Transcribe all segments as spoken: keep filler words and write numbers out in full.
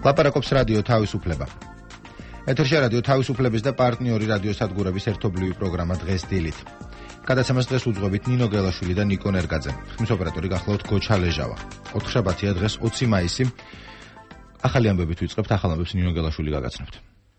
ლაპარაკობს რადიო თავისუფლება. ეთერში რადიო თავისუფლების და პარტნიორი რადიოსადგურების ერთობლივი პროგრამა დღეს დილით. გადაცემას დღეს უძღვებით ნინო გელაშვილი და ნიკო ნერგაძე. ხმის ოპერატორი გახლავთ გოჩა ლეჟავა. ოთხშაბათია დღეს ოცი მაისი. ახალი ამბებით ვიწყებთ, ახალ ამბებს ნინო გელაშვილი გაგაცნობთ.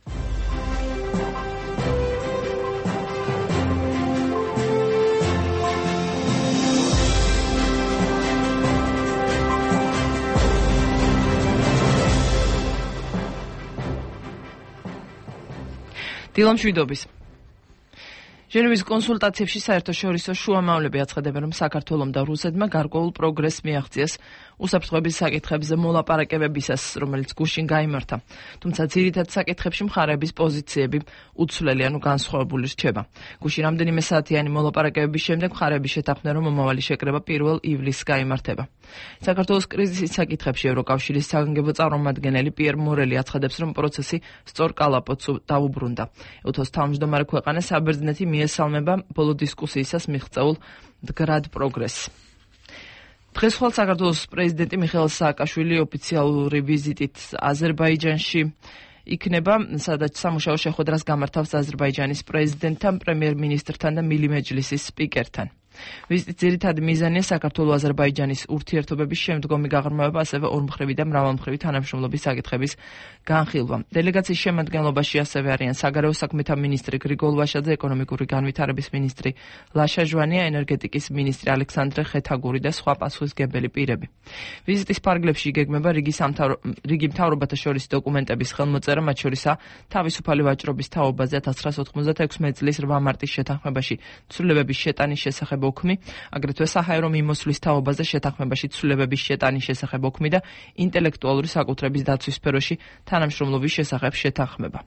დილამშვიდობის. ჟენევის კონსულტაციებში საერთაშორისო შუამავლები აცხადებენ, რომ საქართველომ და რუსეთმა გარკვეულ პროგრესს მიაღწიეს უსაფრთხოების საკითხებზე მოლაპარაკებებისას, რომელიც გუშინ გაიმართა. თუმცა ძირითად საკითხებში მხარეების პოზიციები უცვლელი, ანუ განსხვავებული რჩება. გუშინ რამდენიმე საათიანი მოლაპარაკებების შემდეგ მხარეები შეთანხმდნენ, რომ მომავალი შეკრება პირველ ივლისს გაიმართება. საქართველოს კრიზისის საკითხებში ევროკავშირის საგანგებო წარმომადგენელი პიერ მორელი აცხადებს, რომ პროცესი სწორ კალაპოტს დაუბრუნდა. უთოს თავმჯდომარე ქვეყანა საბერძნეთი მიესალმება ბოლო დისკუსიისას მიღწეულ მდგრად პროგრესს. დღეს ხვალ საქართველოს პრეზიდენტი მიხეილ სააკაშვილი ოფიციალური ვიზიტით აზერბაიჯანში იქნება, სადაც სამუშაო შეხვედრას გამართავს აზერბაიჯანის პრეზიდენტთან, პრემიერ-მინისტრთან და მილი მეჯლისის სპიკერთან. ვიზიტის ძირითადი მიზანია საქართველო-აზერბაიჯანის ურთიერთობების შემდგომი გაღრმავება, ასევე ორმხრივი და მრავალმხრივი თანამშრომლობის საკითხების განხილვა. დელეგაციის შემადგენლობაში ასევე არიან საგარეო საქმეთა მინისტრი გრიგოლ ვაშაძე, ეკონომიკური განვითარების მინისტრი ლაშა ჟვანია, ენერგეტიკის მინისტრი ალექსანდრე ხეთაგური და სხვა პასუხისმგებელი პირები. ვიზიტის ფარგლებში იგეგმება რიგი მთავრობათა შორის დოკუმენტების ხელმოწერა, მათ შორისაა თავისუფალი ვაჭრობის თაობაზე ათას ცხრაას ოთხმოცდაექვსი წლის რვა მარტის შეთანხმებაში ცვლილებების შეტანის შესახებ ოქმი, აგრეთვე საჰაერო მიმოსვლის თაობაზე შეთანხმებაში ცვლილებების შეტანის შესახებ ოქმი და ინტელექტუალური საკუთრების დაცვის სფეროში თანამშრომლობის შესახებ შეთანხმება.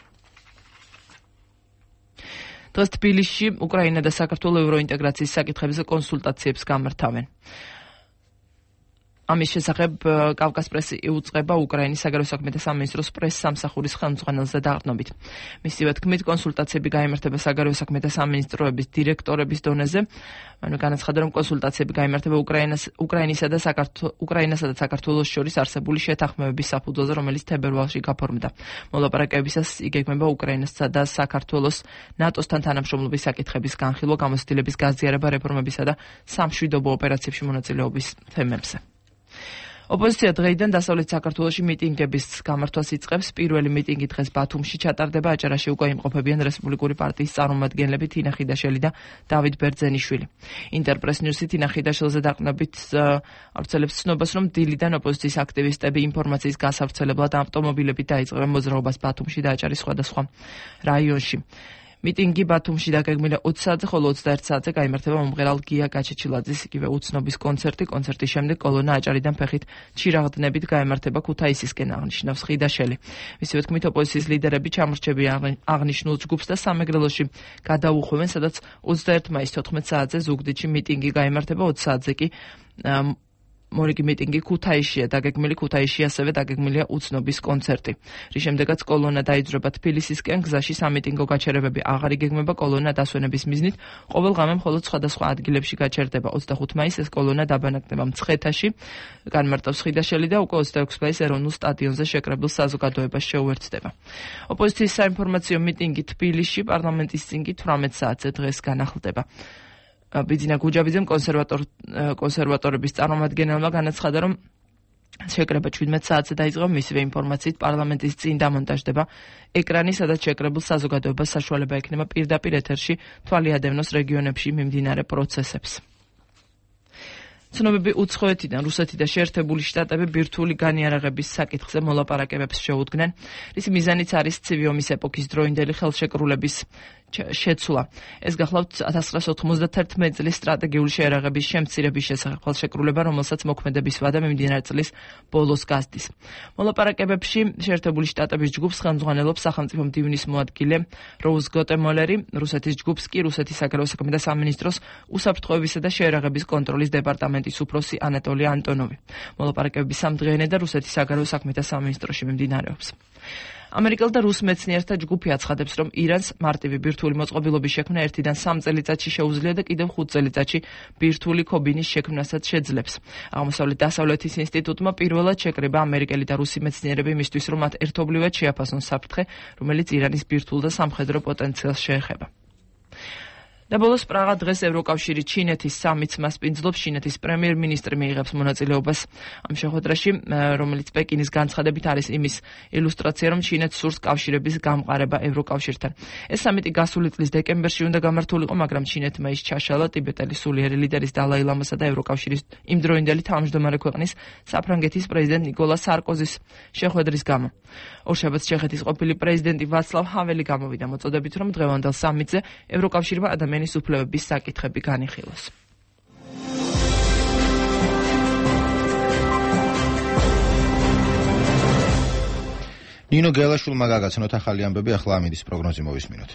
დღეს თბილისში უკრაინა და საქართველოს ევროინტეგრაციის საკითხებზე კონსულტაციებს გამართავენ. ამის შესახებ კავკას პრესი იუწყება უკრაინის საგარეო საქმეთა სამინისტროს პრეს-სამსახურის ხელმძღვანელზე დაყრდნობით. მისივე თქმით, კონსულტაციები გაიმართება საგარეო საქმეთა სამინისტროების დირექტორების დონეზე. ანუ განაცხადა, რომ კონსულტაციები გაიმართება უკრაინას, უკრაინისა და საქართველოს, უკრაინასა და საქართველოს შორის არსებული შეთანხმებების საფუძველზე, რომელიც თებერვალში გაფორმდა. მოლაპარაკებებისას იგეგმება უკრაინასა და საქართველოს ნატოსთან თანამშრომლობის საკითხების განხილვა, გამოცდილების გაზიარება, რეფორმებისა და სამშვიდობო ოპერაციებში მონაწილეობის თემებზე. ოპოზიცია დღეიდან დასავლეთ საქართველოში მიტინგების გამართვას იწყებს. პირველი მიტინგი დღეს ბათუმში ჩატარდება. აჭარაში უკვე იმყოფებიან რესპუბლიკური პარტიის წარმომადგენლები თინა ხიდაშელი და დავით ბერძენიშვილი. ინტერპრეს ნიუსი თინა ხიდაშელზე დაყრდნობით ავრცელებს ცნობას, რომ დილიდან ოპოზიციის აქტივისტები ინფორმაციის გასავრცელებლად ავტომობილებით დაიწყებენ მოძრაობას ბათუმში და აჭარის სხვადასხვა რაიონში. მიტინგი ბათუმში დაგეგმილია ოცი საათზე, ხოლო ოცდაერთ საათზე გაიმართება მომღერალ გია გაჩეჩილაძის იგივე უცნობის კონცერტი. კონცერტის შემდეგ კოლონა აჭარიდან ფეხით ჩირაღდნებით გაემართება ქუთაისისკენ, აღნიშნავს ხიდაშელი. მისივე თქმით, ოპოზიციის ლიდერები ჩამორჩებიან აღნიშნულ ჯგუფს და სამეგრელოში გადაუხვევენ, სადაც ოცდაერთ მაისს თოთხმეტ საათზე ზუგდიდში მიტინგი გაიმართება, ოცი საათზე კი მორიგი მიტინგი ქუთაისშია დაგეგმილი, ქუთაისში ასევე დაგეგმილია უცნობის კონცერტი. რის შემდეგაც კოლონა დაიძრება თბილისისკენ, გზაში სამიტინგო გაჩერებები აღარ იგეგმება. კოლონა დასვენების მიზნით ყოველ ღამე მხოლოდ სხვადასხვა ადგილებში გაჩერდება. ოცდახუთი მაისს ეს კოლონა დაბანაკდება მცხეთაში, განმარტავს ხიდაშელი და უკვე ოცდაექვსი მაისს ეროვნულ სტადიონზე შეკრებილ საზოგადოებას შეუერთდება. ოპოზიციის საინფორმაციო მიტინგი თბილისში პარლამენტის წინ კი თვრამეტ საათზე დღეს განახლდება. ბიძინა გუჯაბიძემ კონსერვატორ კონსერვატორების წარმომადგენელმა განაცხადა, რომ შეკრება შვიდმეტ საათზე დაიწყება. მისივე ინფორმაციით პარლამენტის წინ დამონტაჟდება ეკრანი, სადაც შეკრებილ საზოგადოებას საშუალება ექნება პირდაპირ ეთერში თვალი ადევნოს რეგიონებში მიმდინარე პროცესებს. ცნობები უცხოეთიდან რუსეთი და შეერთებული შტატები ბირთვული განიარაღების საკითხზე მოლაპარაკებებს შეუდგნენ, რის მიზანიც არის ცივი ომის ეპოქის დროინდელი ხელშეკრულების შეცვლა. ეს გახლავთ ათას ცხრაას ოთხმოცდათერთმეტი წლის სტრატეგიული შეიარაღების შემცირების შესახებ ხელშეკრულება, რომელსაც მოქმედების ვადა მიმდინარე წლის ბოლოს გასდის. მოლაპარაკებებში შეერთებული შტატების ჯგუფს ხელმძღვანელობს სახელმწიფო მდივნის მოადგილე როუზ გოტემოლერი, რუსეთის ჯგუფს კი რუსეთის საგარეო საქმეთა სამინისტროს უსაფრთხოებისა და შეიარაღების კონტროლის დეპარტამენტის უფროსი ანატოლი ანტონოვი. მოლაპარაკებები სამ დღიანი და რუსეთის საგარეო საქმეთა სამინისტროში მიმდინარეობს. ამერიკელ და რუს მეცნიერთა ჯგუფი აცხადებს, რომ ირანს მარტივი ბირთვული მოწყობილობის შექმნა ერთიდან სამ წელიწადში შეუძლია და კიდევ ხუთ წელიწადში ბირთვული ქობინის შექმნასაც შეძლებს. აღმოსავლეთ დასავლეთის ინსტიტუტმა პირველად შეკრიბა ამერიკელი და რუსი მეცნიერები იმისთვის, რომ მათ ერთობლივად შეაფასონ საფრთხე, რომელიც ირანის ბირთვულ და სამხედრო პოტენციალს შეეხება. და ბოლოს პრაღა დღეს ევროკავშირი ჩინეთის სამიტს მასპინძლობს. ჩინეთის პრემიერ-მინისტრი მიიღებს მონაწილეობას ამ შეხვედრაში, რომელიც პეკინის განცხადებით არის იმის ილუსტრაცია, რომ ჩინეთს სურს კავშირების გამყარება ევროკავშირთან. ეს სამიტი გასული წლის დეკემბერში უნდა გამართულიყო, მაგრამ ჩინეთმა ის ჩაშალა ტიბეტელი სულიერი ლიდერის დალაი ლამასა და ევროკავშირის იმდროინდელი თავმჯდომარე ქვეყნის საფრანგეთის პრეზიდენტ ნიკოლა სარკოზის შეხვედრის გამო. ორშაბათს ჩეხეთის ყოფილი პრეზიდენტი ვაცლავ ჰაველი გამოვიდა მოწოდებით, რომ დღევანდელ სამიტზე ევროკავშირმა ადამიანის უფლებების საკითხები განიხილოს. ნინო გელაშვილმა გაგაცნოთ ახალი ამბები, ახლა ამინდის პროგნოზი მოვისმინოთ.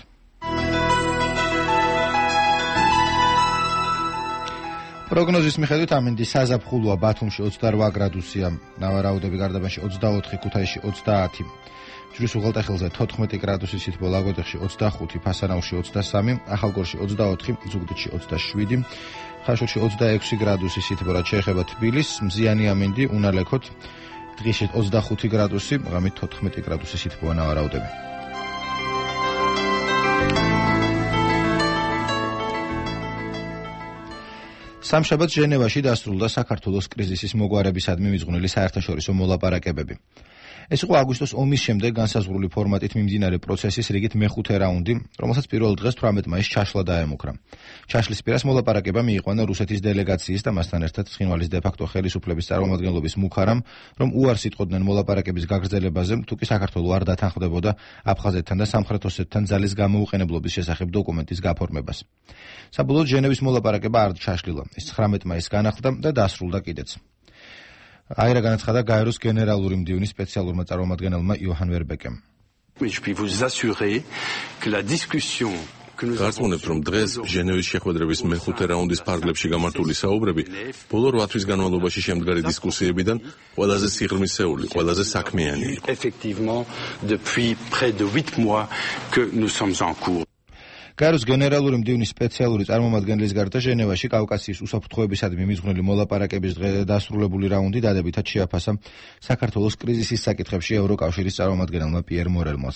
პროგნოზის მიხედვით ამინდი საზაფხულოა, ბათუმში ოცდარვა გრადუსია, ნავარაუდები გარდაბანში ოცდაოთხი, ქუთაისში ოცდაათი, ჯვრის უღელტეხილზე თოთხმეტი გრადუსი სითბო, ლაგოდეხში ოცდახუთი, ფასანაუში ოცდასამი, ახალგორში ოცდაოთხი, ზუგდიდში ოცდაშვიდი, ხაშურში ოცდაექვსი გრადუსი სითბო, რაც შეეხება თბილისს, მზიანი ამინდი, უნალექოთ, დღეში ოცდახუთი გრადუსი, ღამით თოთხმეტი გრადუსი სითბოა ნავარაუდები. სამშაბათს ჟენევაში დასრულდა საქართველოს კრიზისის მოგვარებისადმი მიძღვნილი საერთაშორისო მოლაპარაკებები. ეს იყო აგვისტოს ომის შემდეგ განსაზღვრული ფორმატით მიმდინარე პროცესის რიგით მეხუთე რაუნდი, რომელსაც პირველ დღეს თვრამეტ მაისს ჩაშლა დაემუქრა. ჩაშლის პირას მოლაპარაკება მიიყვანა რუსეთის დელეგაციის და მასთან ერთად ცხინვალის დე-ფაქტო ხელისუფლების წარმომადგენლობის მუქარამ, რომ უარს იტყოდნენ მოლაპარაკების გაგრძელებაზე, თუკი საქართველო არ დათანხმდებოდა აფხაზეთთან და სამხრეთ ოსეთთან ძალის გამოუყენებლობის შესახებ დოკუმენტის გაფორმებას. საბოლოოდ ჟენევის მოლაპარაკება არ ჩაშლილა. ის ცხრამეტ მაისს განახლდა და დასრულდა კიდეც. აირა განაცხადა გაეროს გენერალური მდივნის სპეციალურმა წარმომადგენელმა იოჰან ვერბეკემ. გასწორებთ, რომ დღეს ჟენევის შეხვედრების მეხუთე რაუნდის ფარგლებში გამართული საუბრები ბოლო რვა თვის განმავლობაში შემდგარი დისკუსიებიდან ყველაზე სიღრმისეული, ყველაზე საქმიანი იყო. გაეროს გენერალური მდივნის სპეციალური წარმომადგენლის გარდა ჟენევაში კავკასიის უსაფრთხოებისადმი მიძღვნილი მოლაპარაკების დღე დასრულებული რაუნდი დადებითად შეაფასა საქართველოს კრიზისის საკითხებში ევროკავშირის წარმომადგენელმა პიერ მორელმოს.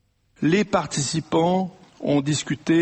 Les participants ont discuté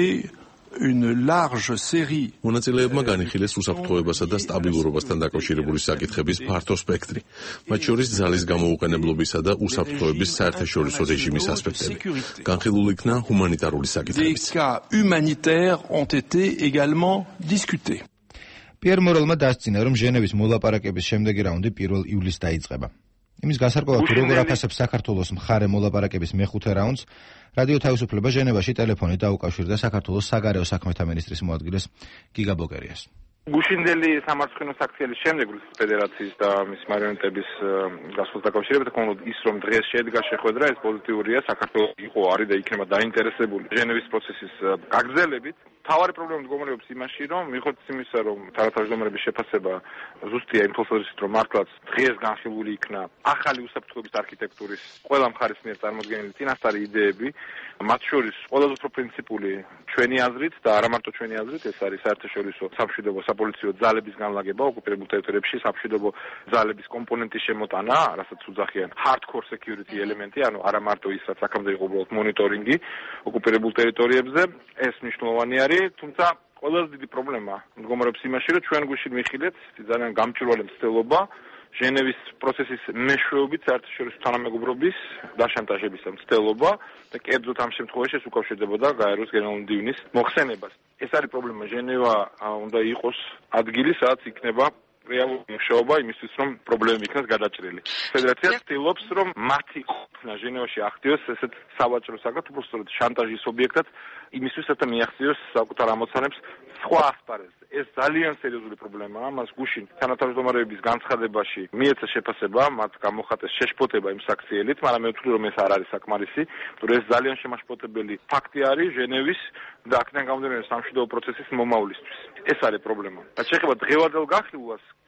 une large série. მონაწილეებმა განიხილეს უსაფრთხოებასა და სტაბილურობასთან დაკავშირებული საკითხების ფართო სპექტრი, მათ შორის ძალის გამოუყენებლობისა და უსაფრთხოების საერთაშორისო რეჟიმის ასპექტები. განხილული იქნა ჰუმანიტარული საკითხებიც. Des cas humanitaires ont été également discutés. პიერ მორელმა დასძინა, რომ ჟენევის მოლაპარაკების შემდეგი რაუნდი პირველ ივლისს დაიწყება. იმის განსარკვევად, თუ როგორ აფასებს საქართველოს მხარე მოლაპარაკების მეხუთე რაუნდს, რადიო თავისუფლება ჟენევაში ტელეფონით დაუკავშირდა საქართველოს საგარეო საქმეთა მინისტრის მოადგილეს გიგა ბოკერიას. გუშინდელი სამართლიანო საქციელის შემდეგ რუსეთის ფედერაციის და მის მარიონეტების გასვლას დაკავშირებით თქონდა ის, რომ დღეს შედგა შეხვედრა, ეს პოზიტიურია, საქართველოს იყო არის და იქნება დაინტერესებული ჟენევის პროცესის გაგრძელებით. თავარი პრობლემა მდგომარეობს იმაში, რომ მიუხედავად იმისა, რომ თანათავმჯდომარეების შეფასება ზუსტია იმ თვალსაზრისით, რომ მართლაც დღეს განხილული იქნა ახალი უსაფრთხოების არქიტექტურის ყველა მხარის მიერ წარმოდგენილი წინასწარი იდეები, მათ შორის ყველაზე უფრო პრინციპული ჩვენი აზრით და არა მარტო ჩვენი აზრით, ეს არის საერთაშორისო სამშვიდობო საპოლიციო ძალების განლაგება ოკუპირებულ ტერიტორიებში, სამშვიდობო ძალების კომპონენტის შემოტანა, რასაც უძახიან hardcore security ელემენტი, ანუ არა მარტო ის, რაც აქამდე იყო უბრალოდ მონიტორინგი ოკუპირებულ ტერიტორიებზე, ეს მნიშვნელოვანი არის. თუმცა ყველაზე დიდი პრობლემა მდგომარეობს იმაში, რომ ჩვენ გვიშინ მიხილეთ ძალიან გამჭვირვალე მცდელობა ჟენევის პროცესის მეშვეობით საერთაშორისო თანამეგობრობის დაშანტაჟების მცდელობა და კერძოდ ამ შემთხვევაში ეს უკავშირდებოდა გაეროს გენერალური მდივნის მოხსენებას. ეს არის პრობლემა. ჟენევა უნდა იყოს ადგილი, სადაც იქნება რეალური მუშაობა იმისთვის, რომ პრობლემები იქნას გადაჭრილი. ფედერაცია ცდილობს, რომ მათი ყოფნა ჟენევაში ახდიოს ესეთ სავაჭრო საკითხს, უბრალოდ შანტაჟის ობიექტად, იმისთვის, რათა მიაღწიოს საკუთარ ამოცანებს სხვა ასპარეზზე. ეს ძალიან სერიოზული პრობლემაა. მას გუშინ თანათავმჯდომარეების განცხადებაში მიეცა შეფასება, მათ გამოხატეს შეშფოთება იმ საქციელით, მაგრამ მე ვთვლი, რომ ეს არ არის საკმარისი, თუმცა ეს ძალიან შემაშფოთებელი ფაქტი არის ჟენევის და აქედან გამომდინარე სამშვიდობო პროცესის მომავლისთვის. ეს არის პრობლემა. რაც შეეხება დღევანდელ განხილვას,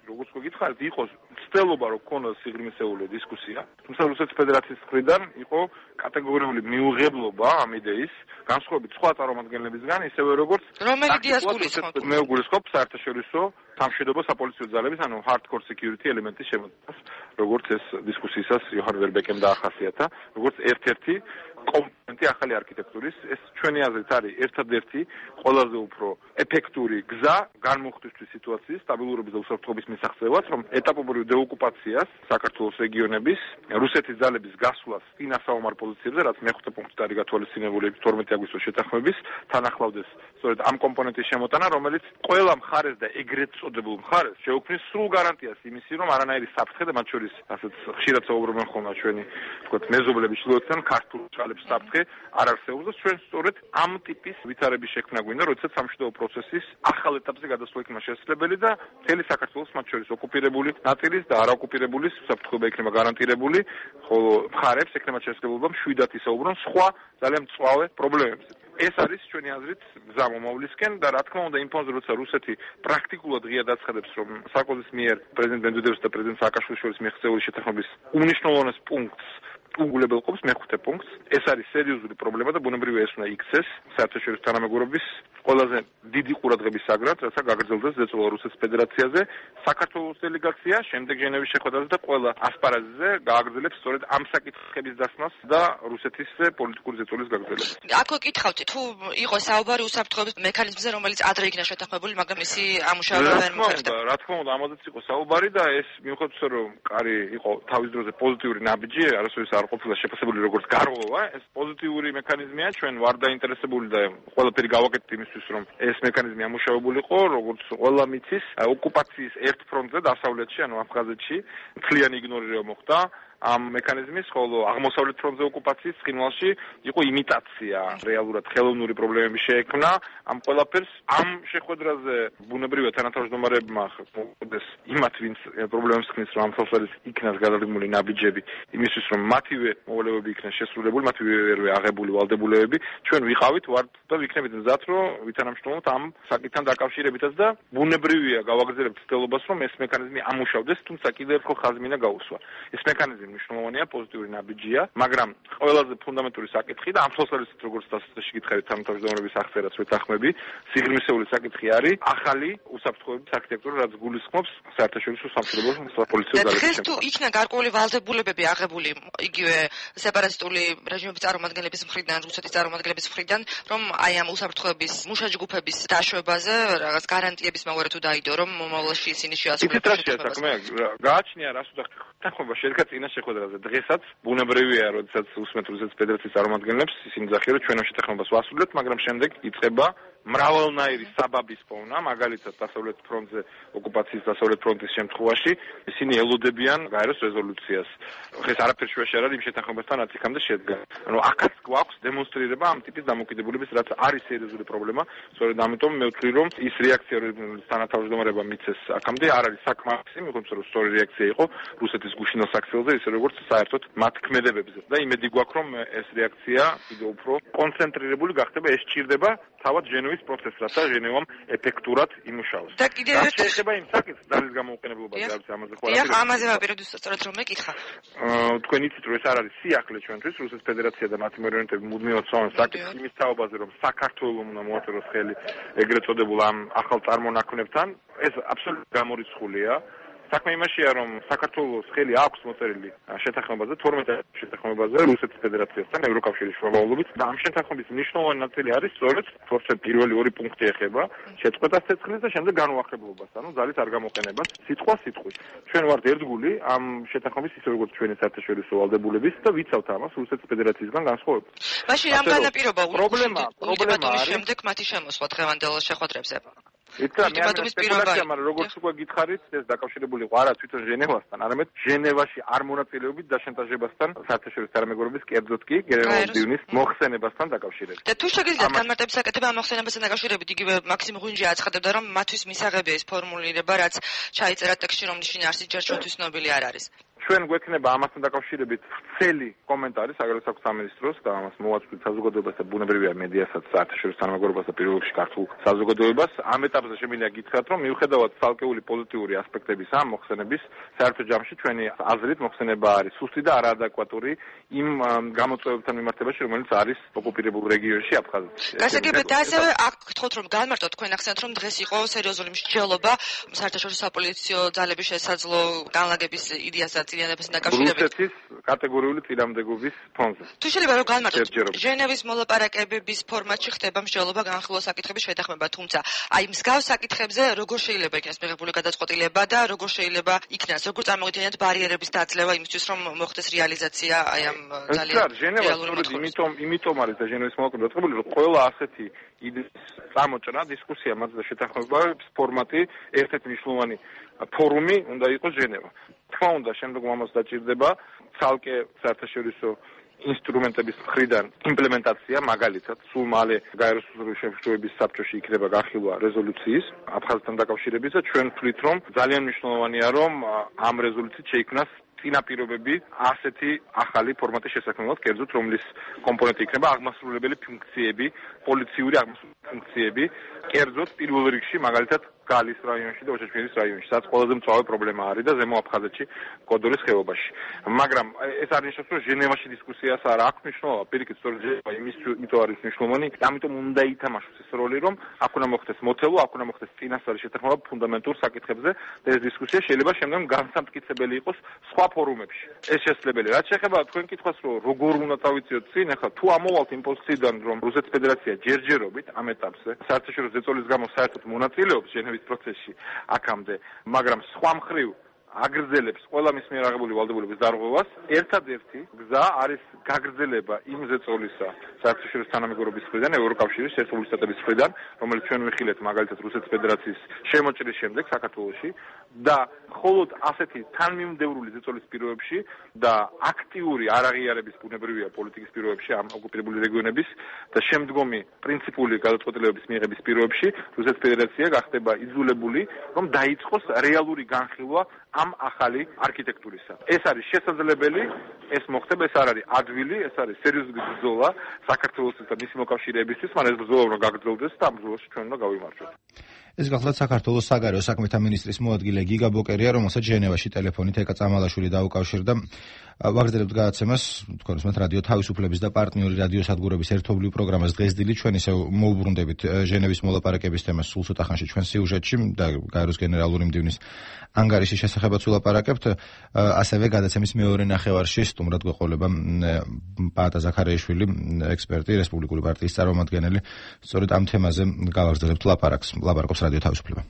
როგორც გითხარით, იყოს ცდელობა რომ ქონოს სიღრმისეული დისკუსია, თუმცა რუსეთის ფედერაციის მხრიდან იყო კატეგორიული მიუღებლობა ამ იდეის, განსხვავებით სხვა წარმომადგენლებისგან, ისევე როგორც რომელი იდეას გულისხმობთ? მე ვგულისხმობ საერთაშორისო სამშვიდობო საპოლიციო ძალების, ანუ hardcore security ელემენტის შემოწმებას, როგორც ეს დისკუსიისას იოჰან ვერბეკემ დაახასიათა, როგორც ერთ-ერთი კომპონენტი ახალი არქიტექტურის, ეს ჩვენი აზრით არის ერთადერთი ყველაზე უფრო ეფექტური გზა განმოხტვისთვის სიტუაციის სტაბილურობის და უსაფრთხოების მისაღწევად, რომ ეტაპობრივ დეოკუპაციას საქართველოს რეგიონების რუსეთის ძალების გასვლას წინა საომარ პოზიციებზე, რაც მეხუთე პუნქტი არის გათვალისწინებული თორმეტი აგვისტოს შეთანხმების, თან ახლავდეს სწორედ ამ კომპონენტის შემოტანა, რომელიც ყველა მხარეს და ეგრეთ წოდებულ მხარეს შეუქმნის სრულ გარანტიას იმისი, რომ არანაირი საფრთხე და მათ შორის ასეც ხშირად საუბრობენ ხოლმე ჩვენი თქვათ მეზობლები ჩრდილოეთიდან ქართულ ძალებს საფრთხე არ არსებობს და ჩვენ სწორედ ამ ტიპის ვითარების შექმნა გვინდა, როდესაც სამშვიდობო პროცესის ახალ ეტაპზე გადასვლა იქნება შესაძლებელი და მთელი საქართველოს მათ შორის ოკუპირებული ნაწილის და არაოკუპირებული საფრთხეობა იქნება გარანტირებული, ხოლო მხარებს ექნება შესაძლებლობა მშვიდად ისაუბრონ სხვა ძალიან მწვავე პრობლემებზე. ეს არის ჩვენი აზრით გზა მომავლისკენ და რა თქმა უნდა იმ ფონზე როცა რუსეთი პრაქტიკულად ღია დაცხადებს რომ სარკოზის მიერ პრეზიდენტ მედვედევს და პრეზიდენტ სააკაშვილის შორის მიღწეული შეთანხმების უმნიშვნელოვანეს პუნქტს უგულებელყოფს მეხუთე პუნქტს. ეს არის სერიოზული პრობლემა და ბუნებრივია ეს უნდა იქცეს საერთაშორისო თანამეგობრობის ყველაზე დიდი ყურადღების საგრად, რათა გაგრძელდეს ზეწოლა რუსეთის ფედერაციაზე, საქართველოს დელეგაცია, შემდეგ ჟენევის შეხვედრაზე და ყველა ასპარეზზე გააგრძელებს სწორედ ამ საკითხების დასმას და რუსეთის პოლიტიკური ზეწოლის გაგრძელებას. აქვე კითხავთ, თუ იყო საუბარი უსაფრთხოების მექანიზმზე, რომელიც ადრე იქნა შეთანხმებული, მაგრამ ისი ამუშავება ვერ მოხერხდა. რა თქმა უნდა, ამაზეც იყო საუბარი და ეს მიუხედავად რომ კარი იყო თავის დროზე პოზიტიური ნაბიჯი, არასოდეს არ ყოფილა შეფასებული როგორც გარღვევა, ეს პოზიტიური მექანიზმია, ჩვენ ვარ დაინტერესებული და ყველაფერი გავაკეთეთ იმისთვის, რომ ეს მექანიზმი ამუშავებულიყო, როგორც ყველა მიცის, ოკუპაციის ერთ ფრონტზე დასავლეთში, ანუ აფხაზეთში, მთლიანი იგნორირება მოხდა ამ მექანიზმის, ხოლო აღმოსავლეთ ფრონტზე ოკუპაციის ცხინვალში იყო იმიტაცია, რეალურად ხელოვნური პრობლემები შეექმნა ამ ყველაფერს. ამ შეხვედრაზე ბუნებრივია თანათავმჯდომარეებმა მოუწოდეს იმათ, ვინც პრობლემებს ხნის, რომ ამ ხელსაწყოების იქნას გადადგმული ნაბიჯები, იმისთვის რომ მათივე მოვალეობები იქნას შესრულებული, მათივე აღებული ვალდებულებები, ჩვენ ვიყავით ვართ და ვიქნებით მზად, რომ ვითანამშრომლოთ ამ საკითხთან დაკავშირებითაც და ბუნებრივია გავაგრძელებთ ცდილობას, რომ ეს მექანიზმი ამუშავდეს, თუმცა კიდევ ერთხელ ხაზი მინდა გაუსვა. ეს მექანიზმი მნიშვნელოვანია, პოზიტიური ნაბიჯია, მაგრამ ყველაზე ფუნდამენტური საკითხი და ამ ხელსაწყოებით როგორც დასაწყისში გითხარით თანათავმჯდომარეების აღწერაც ვეთანხმები, სიღრმისეული საკითხი არის ახალი უსაფრთხოების არქიტექტურა, რაც გულისხმობს საერთაშორისო სამშვიდობო საპოლიციო ძალებს. დღეს თუ იქნა გარკვეული ვალდებულებები აღებული იგივე სეპარატისტული რეჟიმების წარმომადგენლების მხრიდან, რუსეთის წარმომადგენლების მხრიდან, რომ აი ამ უსაფრთხოების მუშა ჯგუფების დაშვებაზე რაღაც გარანტიების მოვერე თუ დაიდო, რომ მომავალში ისინი შეასრულებენ შეთანხმებას. გააჩნია რას უნდა თანხმობა შედგა წინა შეხვედრაზე. დღესაც ბუნებრივია, როდესაც უსმენთ რუსეთის ფედერაციის წარმომადგენლებს, ისინი ძახიან, რომ ჩვენ ამ შეთანხმებას ვასრულებთ, მაგრამ შემდეგ იწყება მრავალნაირი საბაბის პოვნა, მაგალითად დასავლეთ ფრონტზე ოკუპაციის დასავლეთ ფრონტის შემთხვევაში, ისინი ელოდებიან გაეროს რეზოლუციას. დღეს არაფერ შუაში არ არის იმ შეთანხმებასთან, რაც იქამდე შედგა. ანუ აქაც გვაქვს დემონსტრირება ამ ტიპის დამოკიდებულების, რაც არის სერიოზული პრობლემა. სწორედ ამიტომ მე ვთვლი, რომ ის რეაქცია, რომელიც თანათავმჯდომარეებმა მიცეს აქამდე, არ არის საკმარისი, მიუხედავად რომ სწორი რეაქცია იყო რუსეთის გუშინოს აქციელზე, ისე როგორც საერთოდ მათ ქმედებებზე. და იმედი გვაქვს, რომ ეს რეაქცია კიდევ უფრო კონცენტრირებული გახდება, ეს სჭირდება თავად ჟენევის პროცესს, რათა ჟენევამ ეფექტურად იმუშაოს. და კიდევ ერთ შეეხება იმ საკითხს, ძალის გამოუყენებლობაზე, არის ამაზე ყველა. დიახ, ამაზე ვაპირებდი სწორედ რომ მეკითხა. აა თქვენ იცით, რომ ეს არ არის სიახლე ჩვენთვის, რუსეთის ფედერაცია და მათი მეროინტები მუდმივად ცდილობენ საკითხს იმის თაობაზე, რომ საქართველოს უნდა მოაწეროს ხელი ეგრეთ წოდებულ ამ ახალ წარმონაქმნებთან. ეს აბსოლუტურად გამორიცხულია. საქმე იმაშია, რომ საქართველოს ხელი აქვს მოწერილი შეთანხმებაზე, თორმეტ შეთანხმებაზე რუსეთის ფედერაციასთან, ევროკავშირის შრომავლობით და ამ შეთანხმების მნიშვნელოვანი ნაწილი არის სწორედ თორსე პირველი ორი პუნქტი ეხება შეწყვეტას ცეცხლის და შემდეგ განუახლებლობას, ანუ ძალის არ გამოყენებას სიტყვა სიტყვით. ჩვენ ვართ ერთგული ამ შეთანხმების ისე როგორც ჩვენი საერთაშორისო ვალდებულების და ვიცავთ ამას რუსეთის ფედერაციისგან განსხვავებით. მაშინ ამ განაპირობა პრობლემა პრობლემა არის შემდეგ მათი შემოსვლა დღევანდელ შეხვედრებზე. იცი მე სპეკულაცია, მაგრამ როგორც უკვე გითხარით, ეს დაკავშირებული იყო არა თვითონ ჟენევასთან, არამედ ჟენევაში არ მონაწილეობით დაშანტაჟებასთან, საერთაშორისო წარმომადგენლობის კერძოდ კი გენერალ დივნის მოხსენებასთან დაკავშირებით. და თუ შეგიძლიათ განმარტების საკეთება ამ მოხსენებასთან დაკავშირებით, იგივე მაქსიმ ღუნჯი აცხადებდა, რომ მათთვის მისაღებია ეს ფორმულირება, რაც ჩაიწერა ტექსტში, რომ ნიშნი არსი ჯერ ჩვენთვის ცნობილი არ არის. ჩვენ გვექნება ამასთან დაკავშირებით ვრცელი კომენტარი საგარეო საქმეთა სამინისტროს და ამას მოვაწვდით საზოგადოებას და ბუნებრივია მედიასაც, საერთაშორისო თანამეგობრობას და პირველ რიგში ქართულ საზოგადოებას. ამ ეტაპზე შემიძლია გითხრათ, რომ მიუხედავად ცალკეული პოზიტიური ასპექტების ამ მოხსენების, საერთო ჯამში ჩვენი აზრით მოხსენება არის სუსტი და არაადეკვატური იმ გამოწვევებთან მიმართებაში, რომელიც არის ოკუპირებულ რეგიონში აფხაზეთში. გასაგებია და ასევე აქ გთხოვთ რომ განმარტოთ, თქვენ ახსენეთ რომ დღეს იყო სერიოზული მსჯელობა საერთაშორისო საპოლიციო ძალების შესაძლო განლაგების იდეასთან წინააღმდეგობასთან დაკავშირებით. რუსეთის კატეგორიული წინააღმდეგობის ფონზე. თუ შეიძლება რომ განმარტოთ, ჟენევის მოლაპარაკებების ფორმატში ხდება მსჯელობა განხილვა საკითხების შეთანხმება, თუმცა აი მსგავს საკითხებზე როგორ შეიძლება იქნას მიღებული გადაწყვეტილება და როგორ შეიძლება იქნას, როგორ წარმოგიდგენიათ ბარიერების დაძლევა იმისთვის, რომ მოხდეს რეალიზაცია აი ამ ძალიან რეალური მოთხოვნის. იმიტომ იმიტომ არის და ჟენევის მოლაპარაკება დაწყებული, რომ ყველა ასეთი იდეის წამოჭრა, დისკუსია მათ და შეთანხმების ფორმატი ერთ-ერთი მნიშვნელოვანი ფორუმი უნდა იყოს ჟენევა. თქმა უნდა, შემდგომ ამას დაჭირდება ცალკე საერთაშორისო ინსტრუმენტების მხრიდან იმპლემენტაცია, მაგალითად, სულ მალე გაეროს შემთხვევების საბჭოში იქნება განხილვა რეზოლუციის აფხაზეთთან დაკავშირებით და ჩვენ ვთვლით, რომ ძალიან მნიშვნელოვანია, რომ ამ რეზოლუციით შეიქმნას წინაპირობები ასეთი ახალი ფორმატის შესაქმნელად, კერძოდ რომლის კომპონენტი იქნება აღმასრულებელი ფუნქციები, პოლიციური აღმასრულებელი ფუნქციები, კერძოდ პირველ რიგში მაგალითად გალის რაიონში და ოჩაჩმირის რაიონში, სადაც ყველაზე მწვავე პრობლემა არის და ზემო აფხაზეთში, კოდორის ხეობაში. მაგრამ ეს არ ნიშნავს, რომ ჟენევაში დისკუსიას არ აქვს მნიშვნელობა, პირიქით, სწორედ ჟენევა იმის იმიტომ არის მნიშვნელოვანი, ამიტომ უნდა ითამაშოს ეს როლი, რომ აქ უნდა მოხდეს მოთელვა, აქ უნდა მოხდეს წინასწარი შეთანხმება ფუნდამენტურ საკითხებზე და ეს დისკუსია შეიძლება შემდგომ განსამტკიცებელი იყოს სხვა ფორუმებში. ეს შესაძლებელი. რაც შეეხება თქვენ კითხვას, რომ როგორ უნდა წავიწიოთ წინ, ახლა თუ ამოვალთ იმ პოზიციიდან, რომ რუსეთის ფედერაცია ჯერჯერობით ამ ეტაპზე საერთაშორისო ზეწოლის გამო საერთოდ მონაწილეობს ჟენევის პროცესში აქამდე, მაგრამ სხვა მხრივ აგრძელებს ყველა მის მიერ აღებული ვალდებულების დარღვევას, ერთადერთი გზა არის გაგრძელება იმ ზეწოლისა საერთაშორისო თანამეგობრობის მხრიდან, ევროკავშირის ერთეული შტატების მხრიდან, რომელიც ჩვენ ვიხილეთ მაგალითად რუსეთის ფედერაციის შემოჭრის შემდეგ საქართველოში და მხოლოდ ასეთი თანმიმდევრული ზეწოლის პირობებში და აქტიური არაღიარების ბუნებრივია პოლიტიკის პირობებში ამ ოკუპირებული რეგიონების და შემდგომი პრინციპული გადაწყვეტილებების მიღების პირობებში რუსეთის ფედერაცია გახდება იძულებული, რომ დაიწყოს რეალური განხილვა ამ ახალი არქიტექტურისა. ეს არის შესაძლებელი, ეს მოხდება, ეს არ არის ადვილი, ეს არის სერიოზული ბრძოლა საქართველოსთვის და მისი მოკავშირეებისთვის, მაგრამ ეს ბრძოლა უნდა გაგრძელდეს და ამ ბრძოლაში ჩვენ უნდა გავიმარჯვოთ. ეს გახლავთ საქართველოს საგარეო საქმეთა მინისტრის მოადგილე გიგა ბოკერია, რომელსაც ჟენევაში ტელეფონით ეკა წამალაშვილი დაუკავშირდა. ვაგრძელებთ გადაცემას, თქვენ უსმენთ რადიო თავისუფლების და პარტნიორი რადიო სადგურების ერთობლივ პროგრამას დღეს დილით ჩვენ ისევ მოუბრუნდებით ჟენევის მოლაპარაკების თემას სულ ცოტა ხანში ჩვენ სიუჟეტში და გაეროს გენერალური მდივნის ანგარიშის შესახებაც ვილაპარაკებთ. ასევე გადაცემის მეორე ნახევარში სტუმრად გვეყოლება პაატა ზაქარიაშვილი, ექსპერტი, რესპუბლიკური პარტიის წარმომადგენელი. სწორედ ამ თემაზე გავაგრძელებთ ლაპარაკს. ლაპარაკობს რადიო თავისუფლება.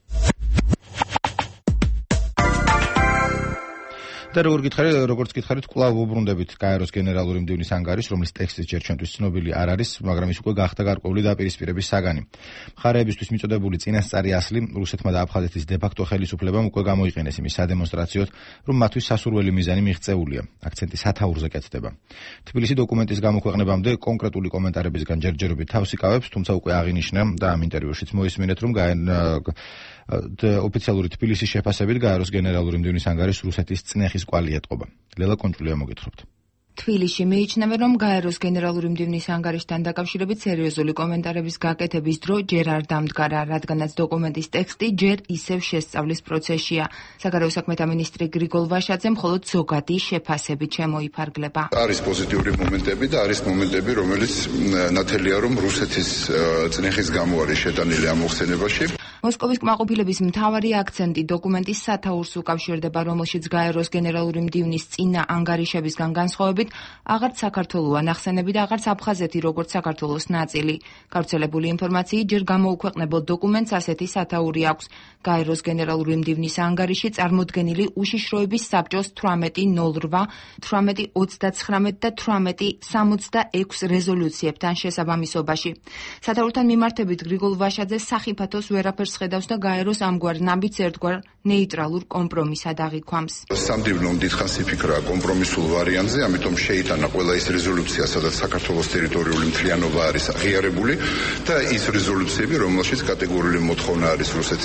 და როგორ გითხარი, როგორც გითხარით, კვლავ უბრუნდებით გაეროს გენერალური მდივნის ანგარიშს, რომლის ტექსტიც ჯერ ჩვენთვის ცნობილი არ არის, მაგრამ ის უკვე გახდა გარკვეული დაპირისპირების საგანი. მხარეებისთვის მიწოდებული წინასწარი ასლი რუსეთმა და აფხაზეთის დე-ფაქტო ხელისუფლებამ უკვე გამოიყენეს იმის სადემონსტრაციოდ, რომ მათთვის სასურველი მიზანი მიღწეულია. აქცენტი სათაურზე კეთდება. თბილისი დოკუმენტის გამოქვეყნებამდე კონკრეტული კომენტარებისგან ჯერჯერობით თავს იკავებს, თუმცა უკვე აღინიშნა და ამ ინტერვიუშიც მოისმინეთ, რომ ოფიციალური თბილისის შეფასებით გაეროს გენერალური მდივნის ანგარიშს რუსეთის წნეხის კვალი ეტყობა. ლელა კონჭულია მოგეთხრობთ. თბილისში მიიჩნევენ, რომ გაეროს გენერალური მდივნის ანგარიშთან დაკავშირებით სერიოზული კომენტარების გაკეთების დრო ჯერ არ დამდგარა, რადგანაც დოკუმენტის ტექსტი ჯერ ისევ შესწავლის პროცესშია. საგარეო საქმეთა მინისტრი გრიგოლ ვაშაძე მხოლოდ ზოგადი შეფასებით შემოიფარგლება. არის პოზიტიური მომენტები და არის მომენტები, რომელიც ნათელია, რომ რუსეთის წნეხის გამო არის შეტანილი ამ მოხსენებაში. მოსკოვის კმაყოფილების მთავარი აქცენტი დოკუმენტის სათაურს უკავშირდება, რომელშიც გაეროს გენერალური მდივნის წინა ანგარიშებისგან განსხვავებით აღარც საქართველოა ნახსენები და აღარც აფხაზეთი როგორც საქართველოს ნაწილი. გავრცელებული ინფორმაციით ჯერ გამოუქვეყნებელ დოკუმენტს ასეთი სათაური აქვს. გაეროს გენერალური მდივნის ანგარიში წარმოდგენილი უშიშროების საბჭოს თვრამეტი ნოლ რვა, თვრამეტი ოცდაცხრამეტ და თვრამეტი სამოცდაექვს რეზოლუციებთან შესაბამისობაში. სათაურთან მიმართებით გრიგოლ ვაშაძე სახიფათოს ვერაფერს ხედავს და გაეროს ამგვარ ნაბიჯს ერთგვარ ნეიტრალურ კომპრომისად აღიქვამს. სამდივნომ დიდხანს იფიქრა კომპრომისულ ვარიანტზე, ამიტომ შეიტანა ყველა ის რეზოლუცია, სადაც საქართველოს ტერიტორიული მთლიანობა არის აღიარებული და ის რეზოლუციები, რომელშიც კატეგორიული მოთხოვნა არის რუსეთის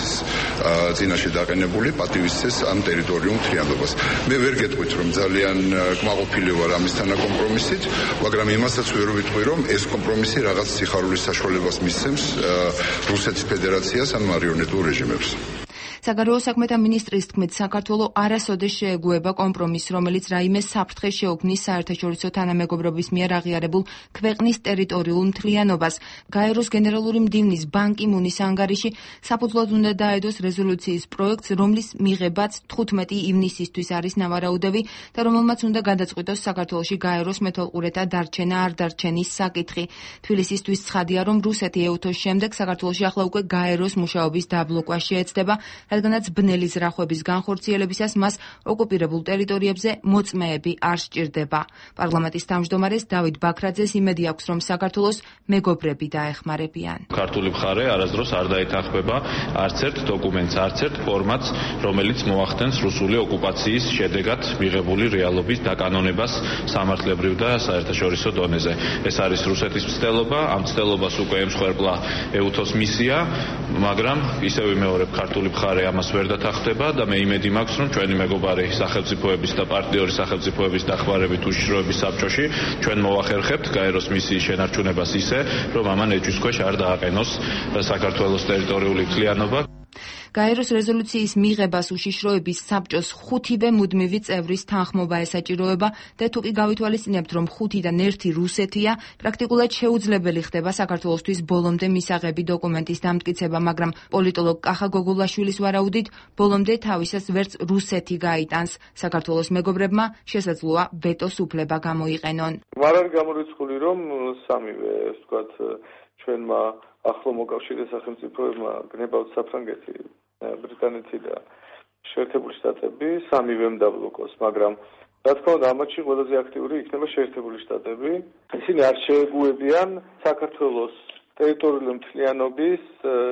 წინაშე დაყენებული პატივისცეს ამ ტერიტორიულ მთლიანობას. მე ვერ გეტყვით, რომ ძალიან კმაყოფილი ვარ ამის თანაკომპრომისით, მაგრამ იმასაც ვერ ვიტყვი, რომ ეს კომპრომისი რაღაც სიხარულის საშუალებას მისცემს რუსეთის ფედერაციას ან მარიონეტულ რეჟიმებს. საგარეო საქმეთა მინისტრის თქმით, საქართველოს არასოდეს შეეგუება კომპრომისს, რომელიც რაიმე საფრთხე შეუქმნის საერთაშორისო თანამეგობრობის მიერ აღიარებულ ქვეყნის ტერიტორიულ მთლიანობას. გაეროს გენერალური მდივნის ბან კი მუნის ანგარიში საფუძვლად უნდა დაედოს რეზოლუციის პროექტს, რომლის მიღებაც თხუთმეტი ივნისისთვის არის ნავარაუდები და რომელმაც უნდა გადაწყვიტოს საქართველოში გაეროს მეთვალყურეთა დარჩენა არ დარჩენის საკითხი. თბილისისთვის ცხადია, რომ რუსეთი ეუთოს შემდეგ საქართველოში ახლა უკვე გაეროს მუშაობის დაბლოკვა შეეცდება, რადგანაც ბნელი ზრახვების განხორციელებისას მას ოკუპირებულ ტერიტორიებზე მოწმეები არ სჭირდება. პარლამენტის თავმჯდომარეს დავით ბაქრაძეს იმედი აქვს, რომ საქართველოს მეგობრები დაეხმარებიან. ქართული მხარე არასდროს არ დაეთანხმება არც ერთ დოკუმენტს, არც ერთ ფორმატს, რომელიც მოახდენს რუსული ოკუპაციის შედეგად მიღებული რეალობის დაკანონებას სამართლებრივ და საერთაშორისო დონეზე. ეს არის რუსეთის მცდელობა, ამ მცდელობას უკვე ემსხვერპლა ეუთოს მისია, მაგრამ ისევ ვიმეორებ, ქართული მხარე ამას ვერ დათანხმდება და მე იმედი მაქვს, რომ ჩვენი მეგობარი სახელმწიფოების და პარტნიორი სახელმწიფოების დახმარებით უშიშროების საბჭოში ჩვენ მოვახერხებთ გაეროს მისიის შენარჩუნებას ისე, რომ ამან ეჭვის ქვეშ არ დააყენოს საქართველოს ტერიტორიული მთლიანობა. გაეროს რეზოლუციის მიღებას უშიშროების საბჭოს ხუთივე მუდმივი წევრის თანხმობა ესაჭიროება და თუ კი გავითვალისწინებთ, რომ ხუთიდან ერთი რუსეთია, პრაქტიკულად შეუძლებელი ხდება საქართველოსთვის ბოლომდე მისაღები დოკუმენტის დამტკიცება, მაგრამ პოლიტოლოგ კახა გოგულაშვილის ვარაუდით, ბოლომდე თავისას ვერც რუსეთი გაიტანს. საქართველოს მეგობრებმა შესაძლოა ვეტოს უფლება გამოიყენონ. არ არის გამორიცხული, რომ სამივე, ასე ვთქვათ, ჩვენმა ახლო მოკავშირე სახელმწიფოებმა გნებავთ საფრანგეთი, ბრიტანეთი და შეერთებული შტატები სამივემ დაბლოკოს, მაგრამ რა თქმა უნდა ამაში ყველაზე აქტიური იქნება შეერთებული შტატები. ისინი არ შეეგუებიან საქართველოს ტერიტორიული მთლიანობის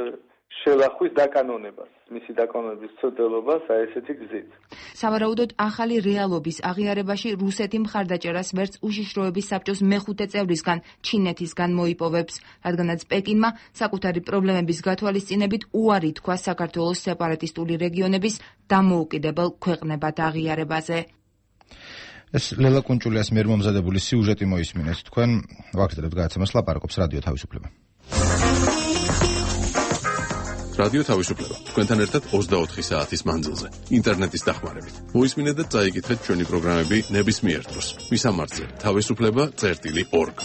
შელახვის დაკანონებას, მისი დაკანონების ცდელობას აი ესეთი გზით. სავარაუდოდ ახალი რეალობის აღიარებაში რუსეთი მხარდაჭერას ვერც უშიშროების საბჭოს მეხუთე წევრისგან, ჩინეთისგან მოიპოვებს, რადგანაც პეკინმა საკუთარი პრობლემების გათვალისწინებით უარი თქვა საქართველოს სეპარატისტული რეგიონების დამოუკიდებელ ქვეყნებად აღიარებაზე. ეს ლელა კუნჭულიას მიერ მომზადებული სიუჟეტი მოისმინეთ თქვენ, ვაგრძელებთ გადაცემას, ლაპარაკობს რადიო თავისუფლება. რადიო თავისუფლება. თქვენთან ერთად ოცდაოთხი საათის მანძილზე, ინტერნეტის დახმარებით. მოისმინეთ და წაიკითხეთ ჩვენი პროგრამები ნებისმიერ დროს. მისამართზე თავისუფლება წერტილი ორგ.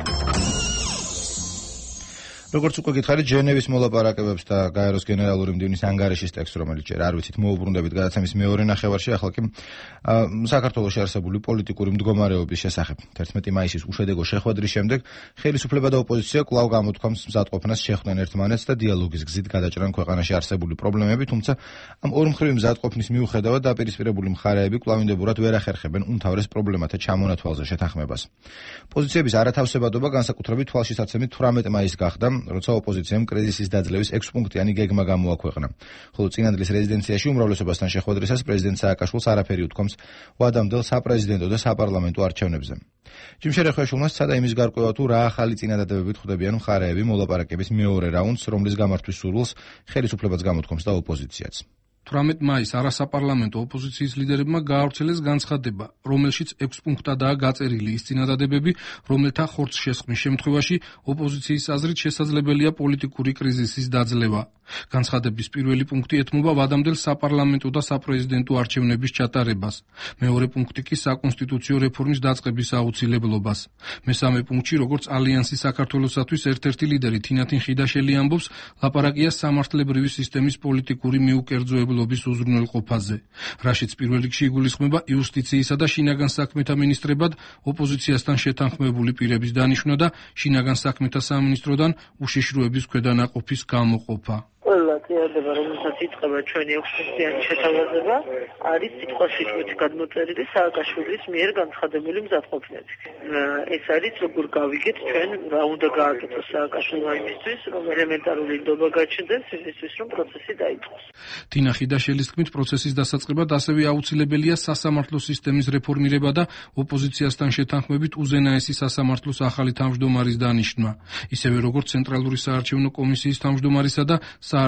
როგორც უკვე გითხარით, ჟენევის მოლაპარაკებებს და გაეროს გენერალური მდივნის ანგარიშის ტექსტს, რომელიც ჯერ არ ვიცით, მოუბრუნდებით გადაცემის მეორე ნახევარში, ახლა კი საქართველოში არსებული პოლიტიკური მდგომარეობის შესახებ. თერთმეტი მაისის უშედეგო შეხვედრის შემდეგ ხელისუფლება და ოპოზიცია კვლავ გამოთქვამს მზადყოფნას შეხვდნენ ერთმანეთს და დიალოგის გზით გადაჭრან ქვეყანაში არსებული პრობლემები, თუმცა ამ ორმხრივი მზადყოფნის მიუხედავად დაპირისპირებული მხარეები კვლავინდებურად ვერ ახერხებენ უმთავრეს პრობლემათა ჩამონათვალზე შეთანხმებას. პოზიციების არათავსებადობა განსაკუთრებით თვალშისაცემი თვრამეტი მაისს გახდა, როცა ოპოზიციამ კრიზისის დაძლევის ექვს პუნქტიანი გეგმა გამოაქვეყნა. ხოლო წინადლის რეზიდენციაში უმრავლესობასთან შეხვედრისას პრეზიდენტ სააკაშვილს არაფერი უთქვამს ვადამდელ საპრეზიდენტო და საპარლამენტო არჩევნებზე. ჯიმშე რეხვეშვილმა სცადა იმის გარკვევა, თუ რა ახალი წინადადებებით ხვდებიან მხარეები მოლაპარაკების მეორე რაუნდს, რომლის გამართვის სურვილს ხელისუფლებაც გამოთქვამს და ოპოზიციაც. თვრამეტი მაისს არასაპარლამენტო ოპოზიციის ლიდერებმა გაავრცელეს განცხადება, რომელშიც ექვს პუნქტადაა გაწერილი ის წინადადებები, რომელთა ხორცს შესხმის შემთხვევაში ოპოზიციის აზრით შესაძლებელია პოლიტიკური კრიზისის დაძლევა. განცხადების პირველი პუნქტი ეთმობა ვადამდელ საპარლამენტო და საპრეზიდენტო არჩევნების ჩატარებას. მეორე პუნქტი კი საკონსტიტუციო რეფორმის დაწყების აუცილებლობას. მესამე პუნქტში, როგორც ალიანსის საქართველოსათვის ერთ-ერთი ლიდერი თინათინ ხიდაშელი ამბობს, ლაპარაკია სამართლებრივი სისტემის პოლიტიკური მიუკერძოებლობის უზრუნველყოფაზე. რაშიც პირველ რიგში იგულისხმება იუსტიციისა და შინაგან საქმეთა მინისტრებად ოპოზიციასთან შეთანხმებული პირების დანიშვნა და შინაგან საქმეთა სამინისტროდან უშიშროების ქვედანაყოფის გამოყოფა. ყველა წიაღება, რომელსაც იწყება ჩვენი ექვსპუნქტიანი შეთავაზება, არის სიტყვაშიტყვით გადმოწერილი სააკაშვილის მიერ განცხადებული მზადყოფნები. ეს არის როგორ გავიგეთ ჩვენ რა უნდა გააკეთოს სააკაშვილმა იმისთვის, რომ ელემენტარული ნდობა გაჩნდეს იმისთვის, რომ პროცესი დაიწყოს. თინა ხიდაშელის თქმით, პროცესის დასაწყებად ასევე აუცილებელია სასამართლო სისტემის რეფორმირება და ოპოზიციასთან შეთანხმებით უზენაესი სასამართლოს ახალი თავმჯდომარის დანიშვნა. ისევე როგორც ცენტრალური საარჩევნო კომისიის თავმჯდომარისა და საარჩევნო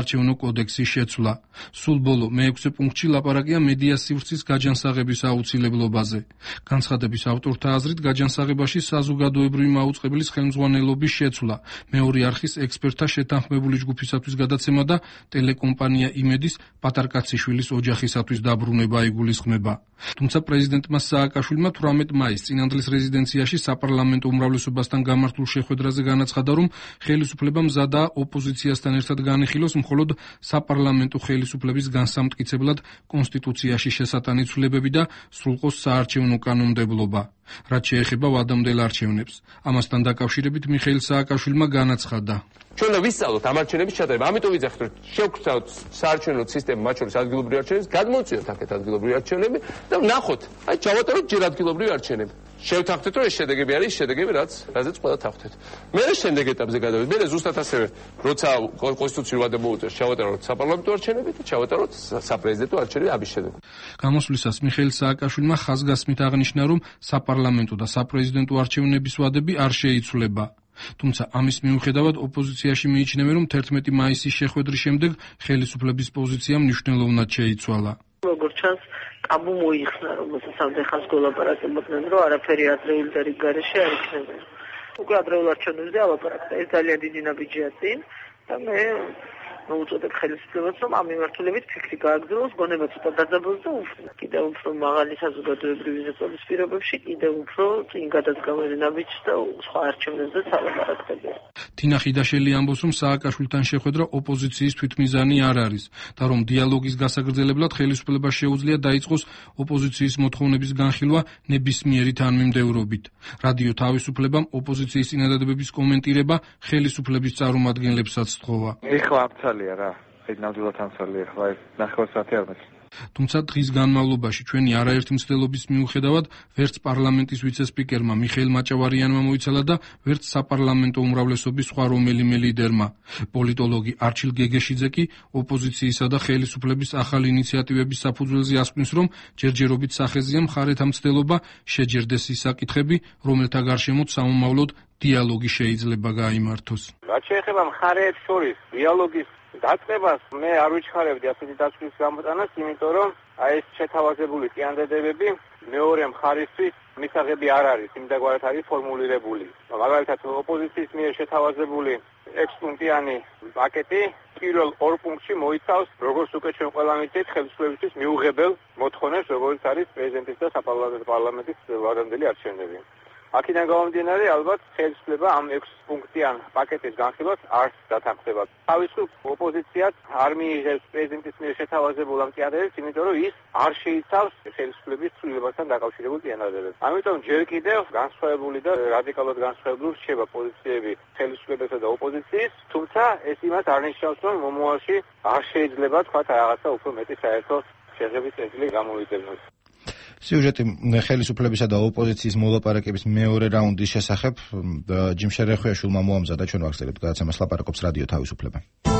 კოდექსის შეცვლა. სულ ბოლო მეექვსე პუნქტში ლაპარაკია მედია სივრცის გაჯანსაღების აუცილებლობაზე. განცხადების ავტორთა აზრით გაჯანსაღებაში საზოგადოებრივი მაუწყებლის ხელმძღვანელობის შეცვლა, მეორე არხის ექსპერტთა შეთანხმებული ჯგუფისათვის გადაცემა და ტელეკომპანია იმედის პატარკაციშვილის ოჯახისათვის დაბრუნება იგულისხმება. თუმცა პრეზიდენტმა სააკაშვილმა თვრამეტ მაისს წინანდლის რეზიდენციაში საპარლამენტო უმრავლესობასთან გამართულ შეხვედრაზე განაცხადა, რომ ხელისუფლება მზადაა ოპოზიციასთან ერთად განიხილოს მხოლოდ საპარლამენტო ხელისუფლების განსამტკიცებლად კონსტიტუციაში შესატანი ცვლილებები და სრულყოს საარჩევნო კანონმდებლობა. რაც შეეხება ვადამდელ არჩევნებს. ამასთან დაკავშირებით მიხეილ სააკაშვილმა განაცხადა: ჩვენ და ვისწავლოთ ამ არჩევნების ჩატარება. ამიტომ ვიძახით, რომ შევქცევთ საარჩევნო სისტემა, მათ შორის ადგილობრივი არჩევნებს, გადმოვწიოთ აქეთ ადგილობრივი არჩევნები და ვნახოთ, აი ჩავატაროთ ჯერ ადგილობრივი არჩევნები. შევთანხმდეთ, რომ ეს შედეგები არის შედეგები, რაც რაზეც ყველა თანხმდეთ. მე შემდეგ ეტაპზე გადავიდეთ. მე ზუსტად ასევე, როცა კონსტიტუციური ვადა მოუწევს, ჩავატაროთ საპარლამენტო არჩევნები და ჩავატაროთ საპრეზიდენტო არჩევნები ამის შედეგად. გამოსვლისას მიხეილ სააკაშვილმა ხაზგასმით აღნიშნა, რომ საპარლამენტო და საპრეზიდენტო არჩევნების ვადები არ შეიცვლება. თუმცა ამის მიუხედავად ოპოზიციაში მიიჩნევენ, რომ თერთმეტი მაისის შეხვედრის შემდეგ ხელისუფლების პოზიცია მნიშვნელოვნად შეიცვალა. როგორც ჩანს, კაბუ მოიხსნა, რომელსაც ამდენ გოლაპარაკებდნენ, რომ არაფერი ადრეული და რიგ გარეშე არ იქნება. უკვე ადრეულ არჩევნებზე ალაპარაკდა, ეს ძალიან დიდი ნაბიჯია წინ და მე მოუწოდებ ხელისუფლებას, რომ ამ მიმართულებით ფიქრი გააგრძელოს, გონება ცოტა დაძაბულს და კიდევ უფრო მაღალი საზოგადოებრივი ზეწოლის პირობებში, კიდევ უფრო წინ გადაძგავენ ნაბიჯს და სხვა არჩევნებზეც ალაპარაკდებიან. თინა ხიდაშელი ამბობს, რომ სააკაშვილთან შეხვედრა ოპოზიციის თვითმიზანი არ არის და რომ დიალოგის გასაგრძელებლად ხელისუფლებას შეუძლია დაიწყოს ოპოზიციის მოთხოვნების განხილვა ნებისმიერი თანმიმდევრობით. რადიო თავისუფლებამ ოპოზიციის წინადადებების კომენტირება ხელისუფლების წარმომადგენლებსაც სთხოვა. ახლა რა, ეს ნამდვილად ამცალია, ხლა ნახევარ საათი არ მეც. თუმცა დღის განმავლობაში ჩვენი არაერთი მცდელობის მიუხედავად ვერც პარლამენტის ვიცე-სპიკერმა მიხეილ მაჭავარიანმა მოიცალა და ვერც საპარლამენტო უმრავლესობის სხვა რომელიმე ლიდერმა. პოლიტოლოგი არჩილ გეგეშიძე კი ოპოზიციისა და ხელისუფლების ახალი ინიციატივების საფუძველზე ასკვნის, რომ ჯერჯერობით სახეზია მხარეთა მცდელობა შეჯერდეს ის საკითხები, რომელთა გარშემოც სამომავლოდ დიალოგი შეიძლება გაიმართოს. რაც შეეხება მხარეებს შორის დიალოგის დაწყებას, მე არ ვიჩქარებდი ასეთი დაწყების გამოტანას, იმიტომ რომ აი ეს შეთავაზებული წინადადებები მეორე მხარისთვის მისაღები არ არის, იმდაგვარად არის ფორმულირებული. მაგალითად, ოპოზიციის მიერ შეთავაზებული ექვს პუნქტიანი პაკეტი პირველ ორ პუნქტში მოიცავს, როგორც უკვე ჩვენ ყველა მივიცით, ხელისუფლებისთვის მიუღებელ მოთხოვნებს, როგორც არის პრეზიდენტის და საპარლამენტის ვადამდელი არჩევნები. აქედან გამომდინარე, ალბათ ხელისუფლება ამ ექვს პუნქტიან პაკეტის განხილვას არ დათანხმდება. თავისუფლ ოპოზიციაც არ მიიღებს პრეზიდენტის მიერ შეთავაზებულ ამ წინადადებებს, იმიტომ რომ ის არ შეიცავს ხელისუფლების ცვლილებასთან დაკავშირებულ წინადადებებს. ამიტომ ჯერ კიდევ განსხვავებული და რადიკალურად განსხვავებული რჩება პოზიციები ხელისუფლებისა და ოპოზიციის, თუმცა ეს იმას არ ნიშნავს, რომ მომავალში არ შეიძლება თქვა რაღაცა უფრო მეტი საერთო შეღების წესრიგი გამოვიდებინოს. სიუჟეტი ხელისუფლებისა და ოპოზიციის მოლაპარაკების მეორე რაუნდის შესახებ ჯიმ შერეხვიაშვილმა მოამზადა, ჩვენ ვაგრძელებთ გადაცემას, ლაპარაკობს რადიო თავისუფლება.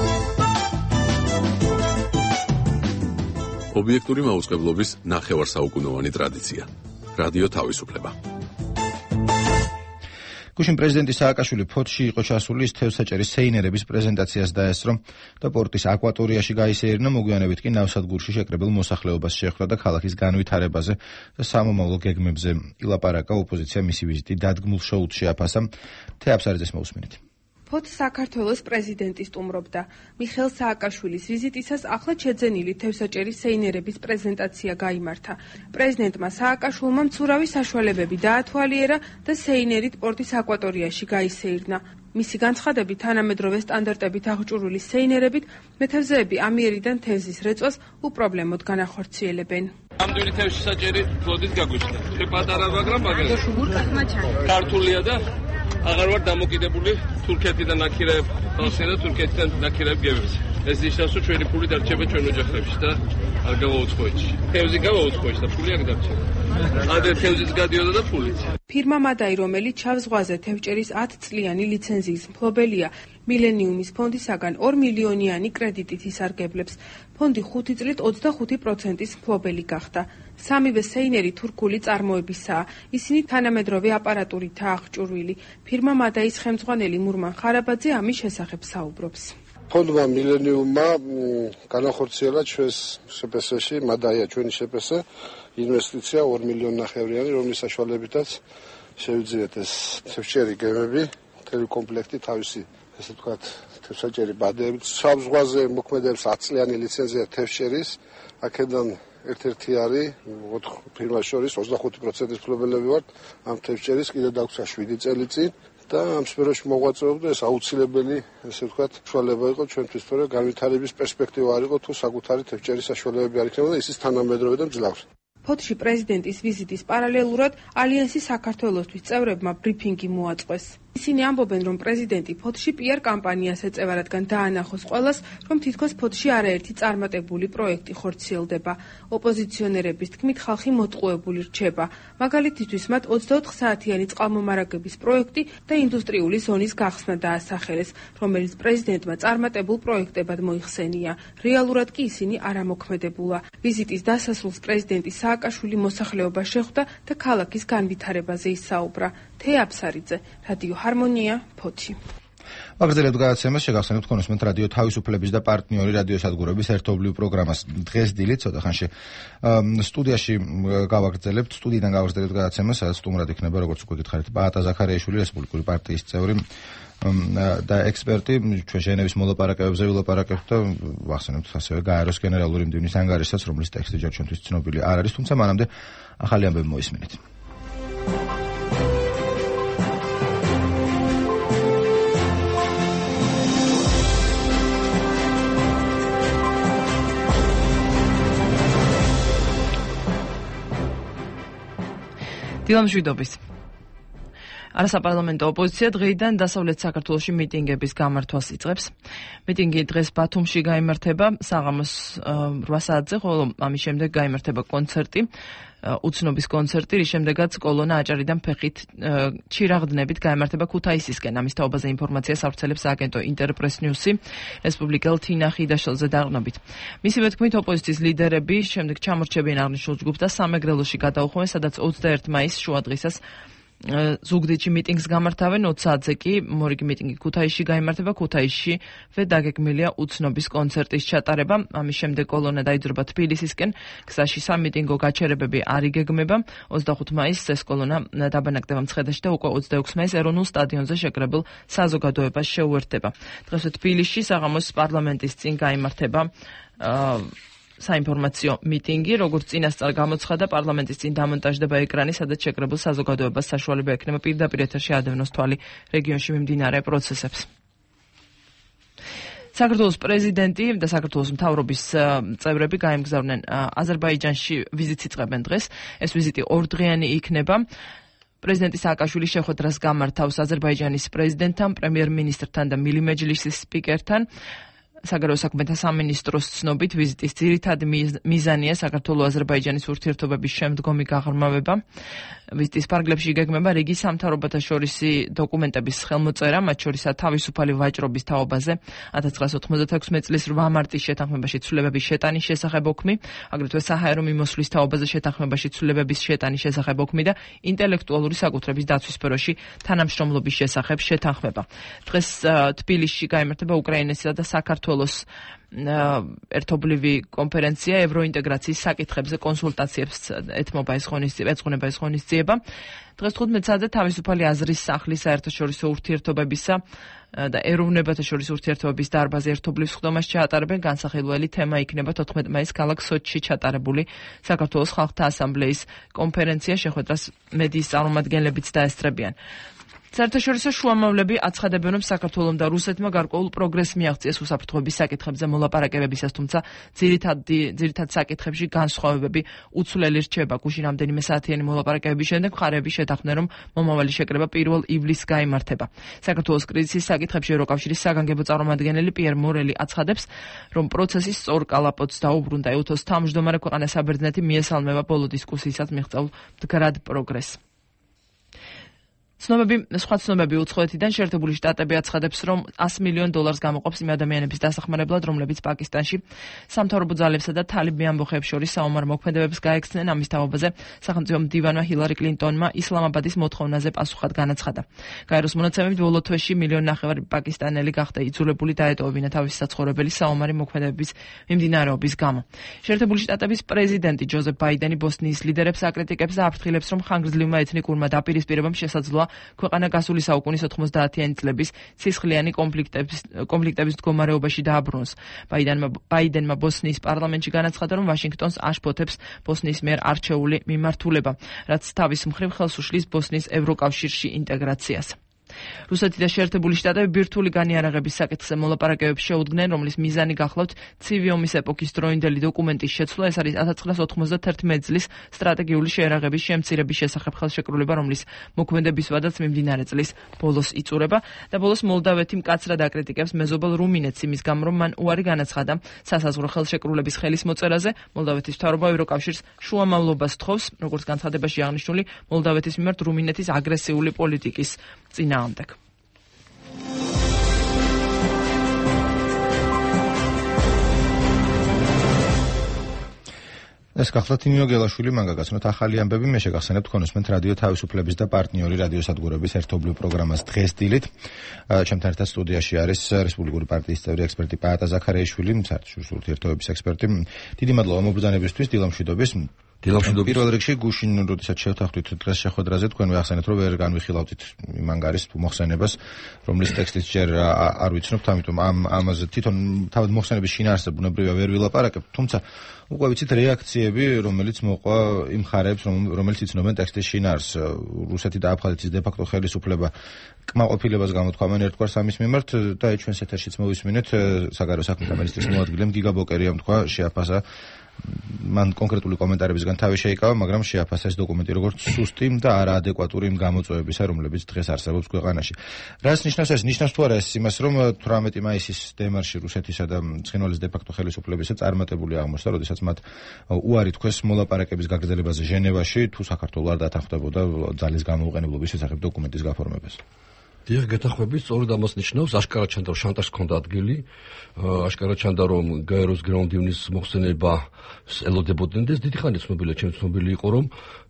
ობიექტური მაუწყებლობის ნახევარსაუკუნოვანი ტრადიცია. რადიო თავისუფლება. გუშინ პრეზიდენტი სააკაშვილი ფოთში იყო ჩასული თევზსაჭერის სეინერების პრეზენტაციას დაესწრო და პორტის აკვატორიაში გაისეირნა, მოგვიანებით კი ნავსადგურში შეკრებილ მოსახლეობას შეხვდა და ქალაქის განვითარებაზე და სამომავლო გეგმებზე ილაპარაკა. ოპოზიცია მისი ვიზიტი დადგმულ შოუს შეაფასა. თეაფსარიძეს მოусმინეთ. ფოთ საქართველოს პრეზიდენტი სტუმრობდა. მიხეილ სააკაშვილის ვიზიტისას ახლად შეძენილი თევზსაჭერის სეინერების პრეზენტაცია გაიმართა. პრეზიდენტმა სააკაშვილმა მცურავი საშუალებები დაათვალიერა და სეინერით პორტის აკვატორიაში გაისეირნა. მისი განცხადებით, თანამედროვე სტანდარტებით აღჭურვილი სეინერებით მეთევზეები ამიერიდან თევზის რეწვას უპრობლემოდ განახორციელებენ. ამდენი თევზსაჭერი ფლოტით გაგვიჩნდა. შე პატარა, მაგრამ მაგალითად ქართულია და აღარ ვარ დამოკიდებული თურქეთიდან ნაქირეებ ხალხზე და თურქეთიდან ნაქირეებ გემებზე. ეს ნიშნავს, რომ ჩვენი ფული დარჩება ჩვენ ოჯახებში და არ გავაუწყოეთში. თევზი გავაუწყოეთში და ფული არ დარჩება. ადრე თევზიც გადიოდა და ფულიც. ფირმა მადაი, რომელიც ჩავს ზღვაზე თევზჭერის ათ წლიანი ლიცენზიის მფლობელია, მილენიუმის ფონდისაგან ორ მილიონიანი კრედიტით ისარგებლებს. ფონდი ხუთი წლით ოცდახუთი პროცენტის მფლობელი გახდა. სამივე სეინერი თურქული წარმოებისაა. ისინი თანამედროვე აპარატურითაა აღჭურვილი. ფირმა მადაის ხელმძღვანელი მურმან ხარაბაძე ამის შესახებ საუბრობს. ფონდმა მილენიუმმა განახორციელა ჩვენს შეპესეში, მადაია ჩვენი შეპესე ინვესტიცია ორი მილიონი ნახევრიანი, რომლის საშუალებითაც შევიძინეთ ეს თევზჭერი გემები, მთელი კომპლექტი თავისი, ესე ვთქვათ, თევზჭერი ბადეებით. შავ ზღვაზე მოქმედებს ათი წლიანი ლიცენზია თევზჭერის, აქედან ერთ-ერთი არის ოთხ ფირმას შორის ოცდახუთი პროცენტის მფლობელები ვართ ამ თევზჭერის, კიდევ დაგვცა შვიდი წელი წინ და ამ სფეროში მოღვაწეობდა, ეს აუცილებელი, ესე ვთქვათ, საშუალება იყო ჩვენთვის, თორე განვითარების პერსპექტივა არ იყო თუ საკუთარი თევზჭერის საშუალებები არ იქნებოდა, ისიც თანამედროვე და მძლავრი. ფოთში პრეზიდენტის ვიზიტის პარალელურად ალიანსის საქართველოსთვის წევრებმა ბრიფინგი მოაწყვეს. ისინი ამბობენ, რომ პრეზიდენტი ფოთში პიარ კამპანიას ეწევა, რადგან დაანახოს ყველას, რომ თითქოს ფოთში არაერთი წარმატებული პროექტი ხორციელდება. ოპოზიციონერების თქმით, ხალხი მოტყუებული რჩება. მაგალითისთვის მათ ოცდაოთხ საათიანი წყალმომარაგების პროექტი და ინდუსტრიული ზონის გახსნა დაასახელეს, რომელიც პრეზიდენტმა წარმატებულ პროექტებად მოიხსენია. რეალურად კი ისინი არ ამოქმედებულა. ვიზიტის დასასრულს პრეზიდენტი სააკაშვილი მოსახლეობას შეხვდა და ქალაქის განვითარებაზე ისაუბრა. თეა აფსარიძე, რადიო ჰარმონია, ფოთში. მაგალითად გადაცემას შეგახსენებთ კონსუმენტ რადიო თავისუფლების და პარტნიორი რადიო სადგურების ერთობლივ პროგრამას დღეს დილით ცოტა ხანში სტუდიაში გავაგრძელებთ სტუდიიდან გავაგრძელებთ გადაცემას, სადაც სტუმრად იქნება, როგორც უკვე გითხარით, პაატა ზაქარიაშვილი, რესპუბლიკური პარტიის წევრი და ექსპერტი. ჩვენ ჟენევის მოლაპარაკებებზე ვილაპარაკებთ და ვახსენებთ ასევე გაეროს გენერალური მდივნის ანგარიშსაც, რომლის ტექსტი ჯერ ჩვენთვის ცნობილი არ არის, თუმცა მანამდე ახალი ამბები მოისმინეთ. დილამშვიდობის. არასაპარლამენტო ოპოზიცია დღეიდან დასავლეთ საქართველოში მიტინგების გამართვას იწყებს. მიტინგი დღეს ბათუმში გაიმართება საღამოს რვა საათზე, ხოლო ამის შემდეგ გაიმართება კონცერტი, უცნობის კონცერტი, რის შემდეგაც კოლონა აჭარიდან ფეხით ჩირაღდნებით გაიმართება ქუთაისისკენ. ამის თაობაზე ინფორმაციას ავრცელებს აგენტო ინტერპრეს ნიუსი რესპუბლიკელ თინა ხიდაშელზე დაყრდნობით. მისივე თქმით, ოპოზიციის ლიდერები შემდეგ ჩამორჩებიან აღნიშნულ ჯგუფს და სამეგრელოში გადაუხვენ, სადაც ოცდაერთი მაისს შუადღისას ზუგდიდში მიტინგს გამართავენ. ოცი საათზე კი მორიგი მიტინგი ქუთაისში გაიმართება. ქუთაისში დაგეგმილია უცნობის კონცერტის ჩატარება. ამის შემდეგ კოლონა დაიძრობა თბილისისკენ. გზაში სამიტინგო გაჩერებები არ იგეგმება. ოცდახუთი მაისს ეს კოლონა დაბანაკდება მცხეთაში და უკვე ოცდაექვსი მაისს ეროვნულ სტადიონზე შეკრებილ საზოგადოებას შეუერთდება. დღეს თბილისში საღამოს პარლამენტის წინ გაიმართება საინფორმაციო მიტინგი, როგორც წინასწარ გამოცხადა, პარლამენტის წინ დამონტაჟდება ეკრანი, სადაც შეკრებილ საზოგადოებას საშუალება ექნება პირდაპირ ეთერში ადევნოს თვალი რეგიონში მიმდინარე პროცესებს. საქართველოს პრეზიდენტი და საქართველოს მთავრობის წევრები გაემგზავრნენ აზერბაიჯანში, ვიზიტს იწყებენ დღეს. ეს ვიზიტი ორდღიანი იქნება. პრეზიდენტი სააკაშვილი შეხვედრას გამართავს აზერბაიჯანის პრეზიდენტთან, პრემიერ-მინისტრთან და მილი მეჯლისის სპიკერთან. საგარეო საქმეთა სამინისტროს ცნობით, ვიზიტის ძირითადი მიზანია საქართველო-აზერბაიჯანის ურთიერთობების შემდგომი გაღრმავება. ვიზიტის ფარგლებში იგეგმება რიგი სამთავრობათა შორისი დოკუმენტების ხელმოწერა, მათ შორისაა თავისუფალი ვაჭრობის თაობაზე ათას ცხრაასი ოთხმოცდათექვსი წლის რვა მარტის შეთანხმებაში ცვლილებების შეტანის შესახებ ოქმი, აგრეთვე საჰაერო მიმოსვლის თაობაზე შეთანხმებაში ცვლილებების შეტანის შესახებ ოქმი და ინტელექტუალური საკუთრების დაცვის სფეროში თანამშრომლობის შესახებ შეთანხმება. დღეს თბილისში გაიმართება უკრაინასა და საქართველოს ერთობლივი კონფერენცია ევროინტეგრაციის საკითხებზე კონსულტაციებს ეთმობა ეს ღონისძიება, ეძღვნება ეს ღონისძიება. დღეს თხუთმეტ საათზე თავისუფალი აზრის სახლის საერთაშორისო ურთიერთობებისა და ეროვნებათა შორის ურთიერთობების დარბაზი ერთობლივ სხდომას ჩაატარებენ. განსახილველი თემა იქნება თოთხმეტ მაისს ქალაქ სოჩში ჩატარებული საქართველოს ხალხთა ასამბლეის კონფერენცია. შეხვედრას მედიის წარმომადგენლებიც დაესწრებიან. საერთაშორისო შუამავლები აცხადებენ, რომ საქართველომ და რუსეთმა გარკვეულ პროგრესს მიაღწიეს უსაფრთხოების საკითხებზე მოლაპარაკებებისას, თუმცა ძირითადი ძირითად საკითხებში განსხვავებები უცვლელი რჩება. გუშინ რამდენიმე საათიანი მოლაპარაკებების შემდეგ მხარეები შეთანხმდნენ, რომ მომავალი შეკრება პირველ ივლისს გაიმართება. საქართველოს კრიზისის საკითხებში ევროკავშირის საგანგებო წარმომადგენელი პიერ მორელი აცხადებს, რომ პროცესი სწორ კალაპოტს დაუბრუნდა. ეუთოს თავმჯდომარე ქვეყანა საბერძნეთი მიესალმება ბოლო დისკუსიისას მიღწეულ მდგრად პროგრესს. ცნობები, სხვა ცნობები უცხოეთიდან შეერთებული შტატები აცხადებს, რომ ას მილიონ დოლარს გამოყოფს იმ ადამიანების დასახმარებლად, რომლებიც პაკისტანში სამთავრობო ძალებსა და თალიბ ამბოხებს შორის საომარ მოქმედებებს გაექცნენ. ამის თაობაზე სახელმწიფო მდივანმა ჰილარი კლინტონმა ისლამაბადის მოთხოვნაზე პასუხად განაცხადა. გაეროს მონაცემებით ბოლო თვეში მილიონ ნახევარი პაკისტანელი გახდა იძულებული დაეტოვებინა თავისი საცხოვრებელი საომარი მოქმედებების მიმდინარეობის გამო. შეერთებული შტატების პრეზიდენტი ჯოზეფ ბაიდენი ბოსნიის ლიდერებს აკრიტიკებს და აფრთხილებს, რომ ხანგრძლივმა ეთნიკურმა დაპირისპირებამ შესაძლოა ქვეყანა გასული საუკუნის ოთხმოცდაათიანი წლების ცისხლიანი კონფლიქტების კონფლიქტების მდგომარეობაში დააბრუნოს. ბაიდენმა ბაიდენმა ბოსნიის პარლამენტში განაცხადა, რომ ვაშინგტონს აშფოთებს ბოსნიის მიერ არჩეული მიმართულება, რაც თავის მხრივ ხელს უშლის ბოსნიის ევროკავშირში ინტეგრაციას. რუსეთი და შეერთებული შტატები ბირთვული განიარაღების საკითხზე მოლაპარაკებებს შეუდგნენ, რომლის მიზანი გახლავთ ცივი ომის ეპოქის დროინდელი დოკუმენტის შეცვლა. ეს არის ათას ცხრაასა ოცდაათი წლის სტრატეგიული შეერაღების შემცირების შესახებ ხელშეკრულება, რომლის მოქმედების ვადაც მიმდინარე წლის ბოლოს იწურება და ბოლოს მოლდავეთი მკაცრად აკრიტიკებს მეზობელ რუმინეთს იმის გამო, რომ მან უარი განაცხადა სასაზღვრო ხელშეკრულების ხელის მოწერაზე. მოლდავეთის მთავრობა ევროკავშირს შუამავლობას თხოვს, როგორც განცხადებაში აღნიშნული, მოლდავეთის მიმართ რუმინეთის აგრესიული პოლიტიკის წინააღმდეგ. ეს გახლავთ ნინო გელაშვილი, მან გაგაცნოთ ახალი ამბები. მე შეგახსენებთ კონსმენტ რადიო თავისუფლების და პარტნიორი რადიოსადგურების ერთობლივ პროგრამას დღეს დილით. ჩემთან ერთად სტუდიაში არის რესპუბლიკური პარტიის წევრი ექსპერტი პაატა ზაქარიაშვილი, საერთაშორისო ურთიერთობების ექსპერტი. დიდი მადლობა მობრძანებისთვის, დილამშვიდობის. დილამშვიდობის. პირველ რიგში გუშინ როდესაც შევთანხმდით დღეს შეხვედრაზე, თქვენ ვახსენეთ, რომ ვერ განვიხილავდით იმ ანგარის მოხსენებას, რომლის ტექსტიც ჯერ არ ვიცნობთ, ამიტომ ამ ამაზე თვითონ თავად მოხსენების შინაარსზე ბუნებრივია ვერ ვილაპარაკებ, თუმცა უკვე ვიცით რეაქციები, რომელიც მოყვა იმ მხარეებს, რომელიც იცნობენ ტექსტის შინაარსს. რუსეთი და აფხაზეთის დე-ფაქტო ხელისუფლება კმაყოფილებას გამოთქვამენ ერთგვარს ამის მიმართ და ჩვენს ეთერშიც მოვისმინეთ საგარეო საქმეთა მინისტრის მოადგილემ გიგა ბოკერიამ თქვა, შეაფასა მან კონკრეტული კომენტარებისგან თავი შეიკავა, მაგრამ შეაფასა ეს დოკუმენტი როგორც სუსტი და არაადეკვატური იმ გამოწვევებისა, რომლებიც დღეს არსებობს ქვეყანაში. რას ნიშნავს ეს? ნიშნავს თუ არა ეს იმას, რომ თვრამეტი მაისის დემარში რუსეთისა და ცხინვალის დე-ფაქტო ხელისუფლებისა წარმატებული აღმოჩნდა, როდესაც მათ უარი თქვეს მოლაპარაკების გაგრძელებაზე ჟენევაში, თუ საქართველო არ დათანხმდებოდა ძალის გამოუყენებლობის შესახებ დოკუმენტის გაფორმებას. დიახ, გეთანხმებით, სწორედ ამას ნიშნავს, აშკარად ჩანდა, რომ შანტაჟს ჰქონდა ადგილი, აშკარად ჩანდა, რომ გაეროს გრაუნდივნის მოხსენება ელოდებოდნენ და ეს დიდი ხანი ცნობილია, ჩემს ცნობილი იყო, რომ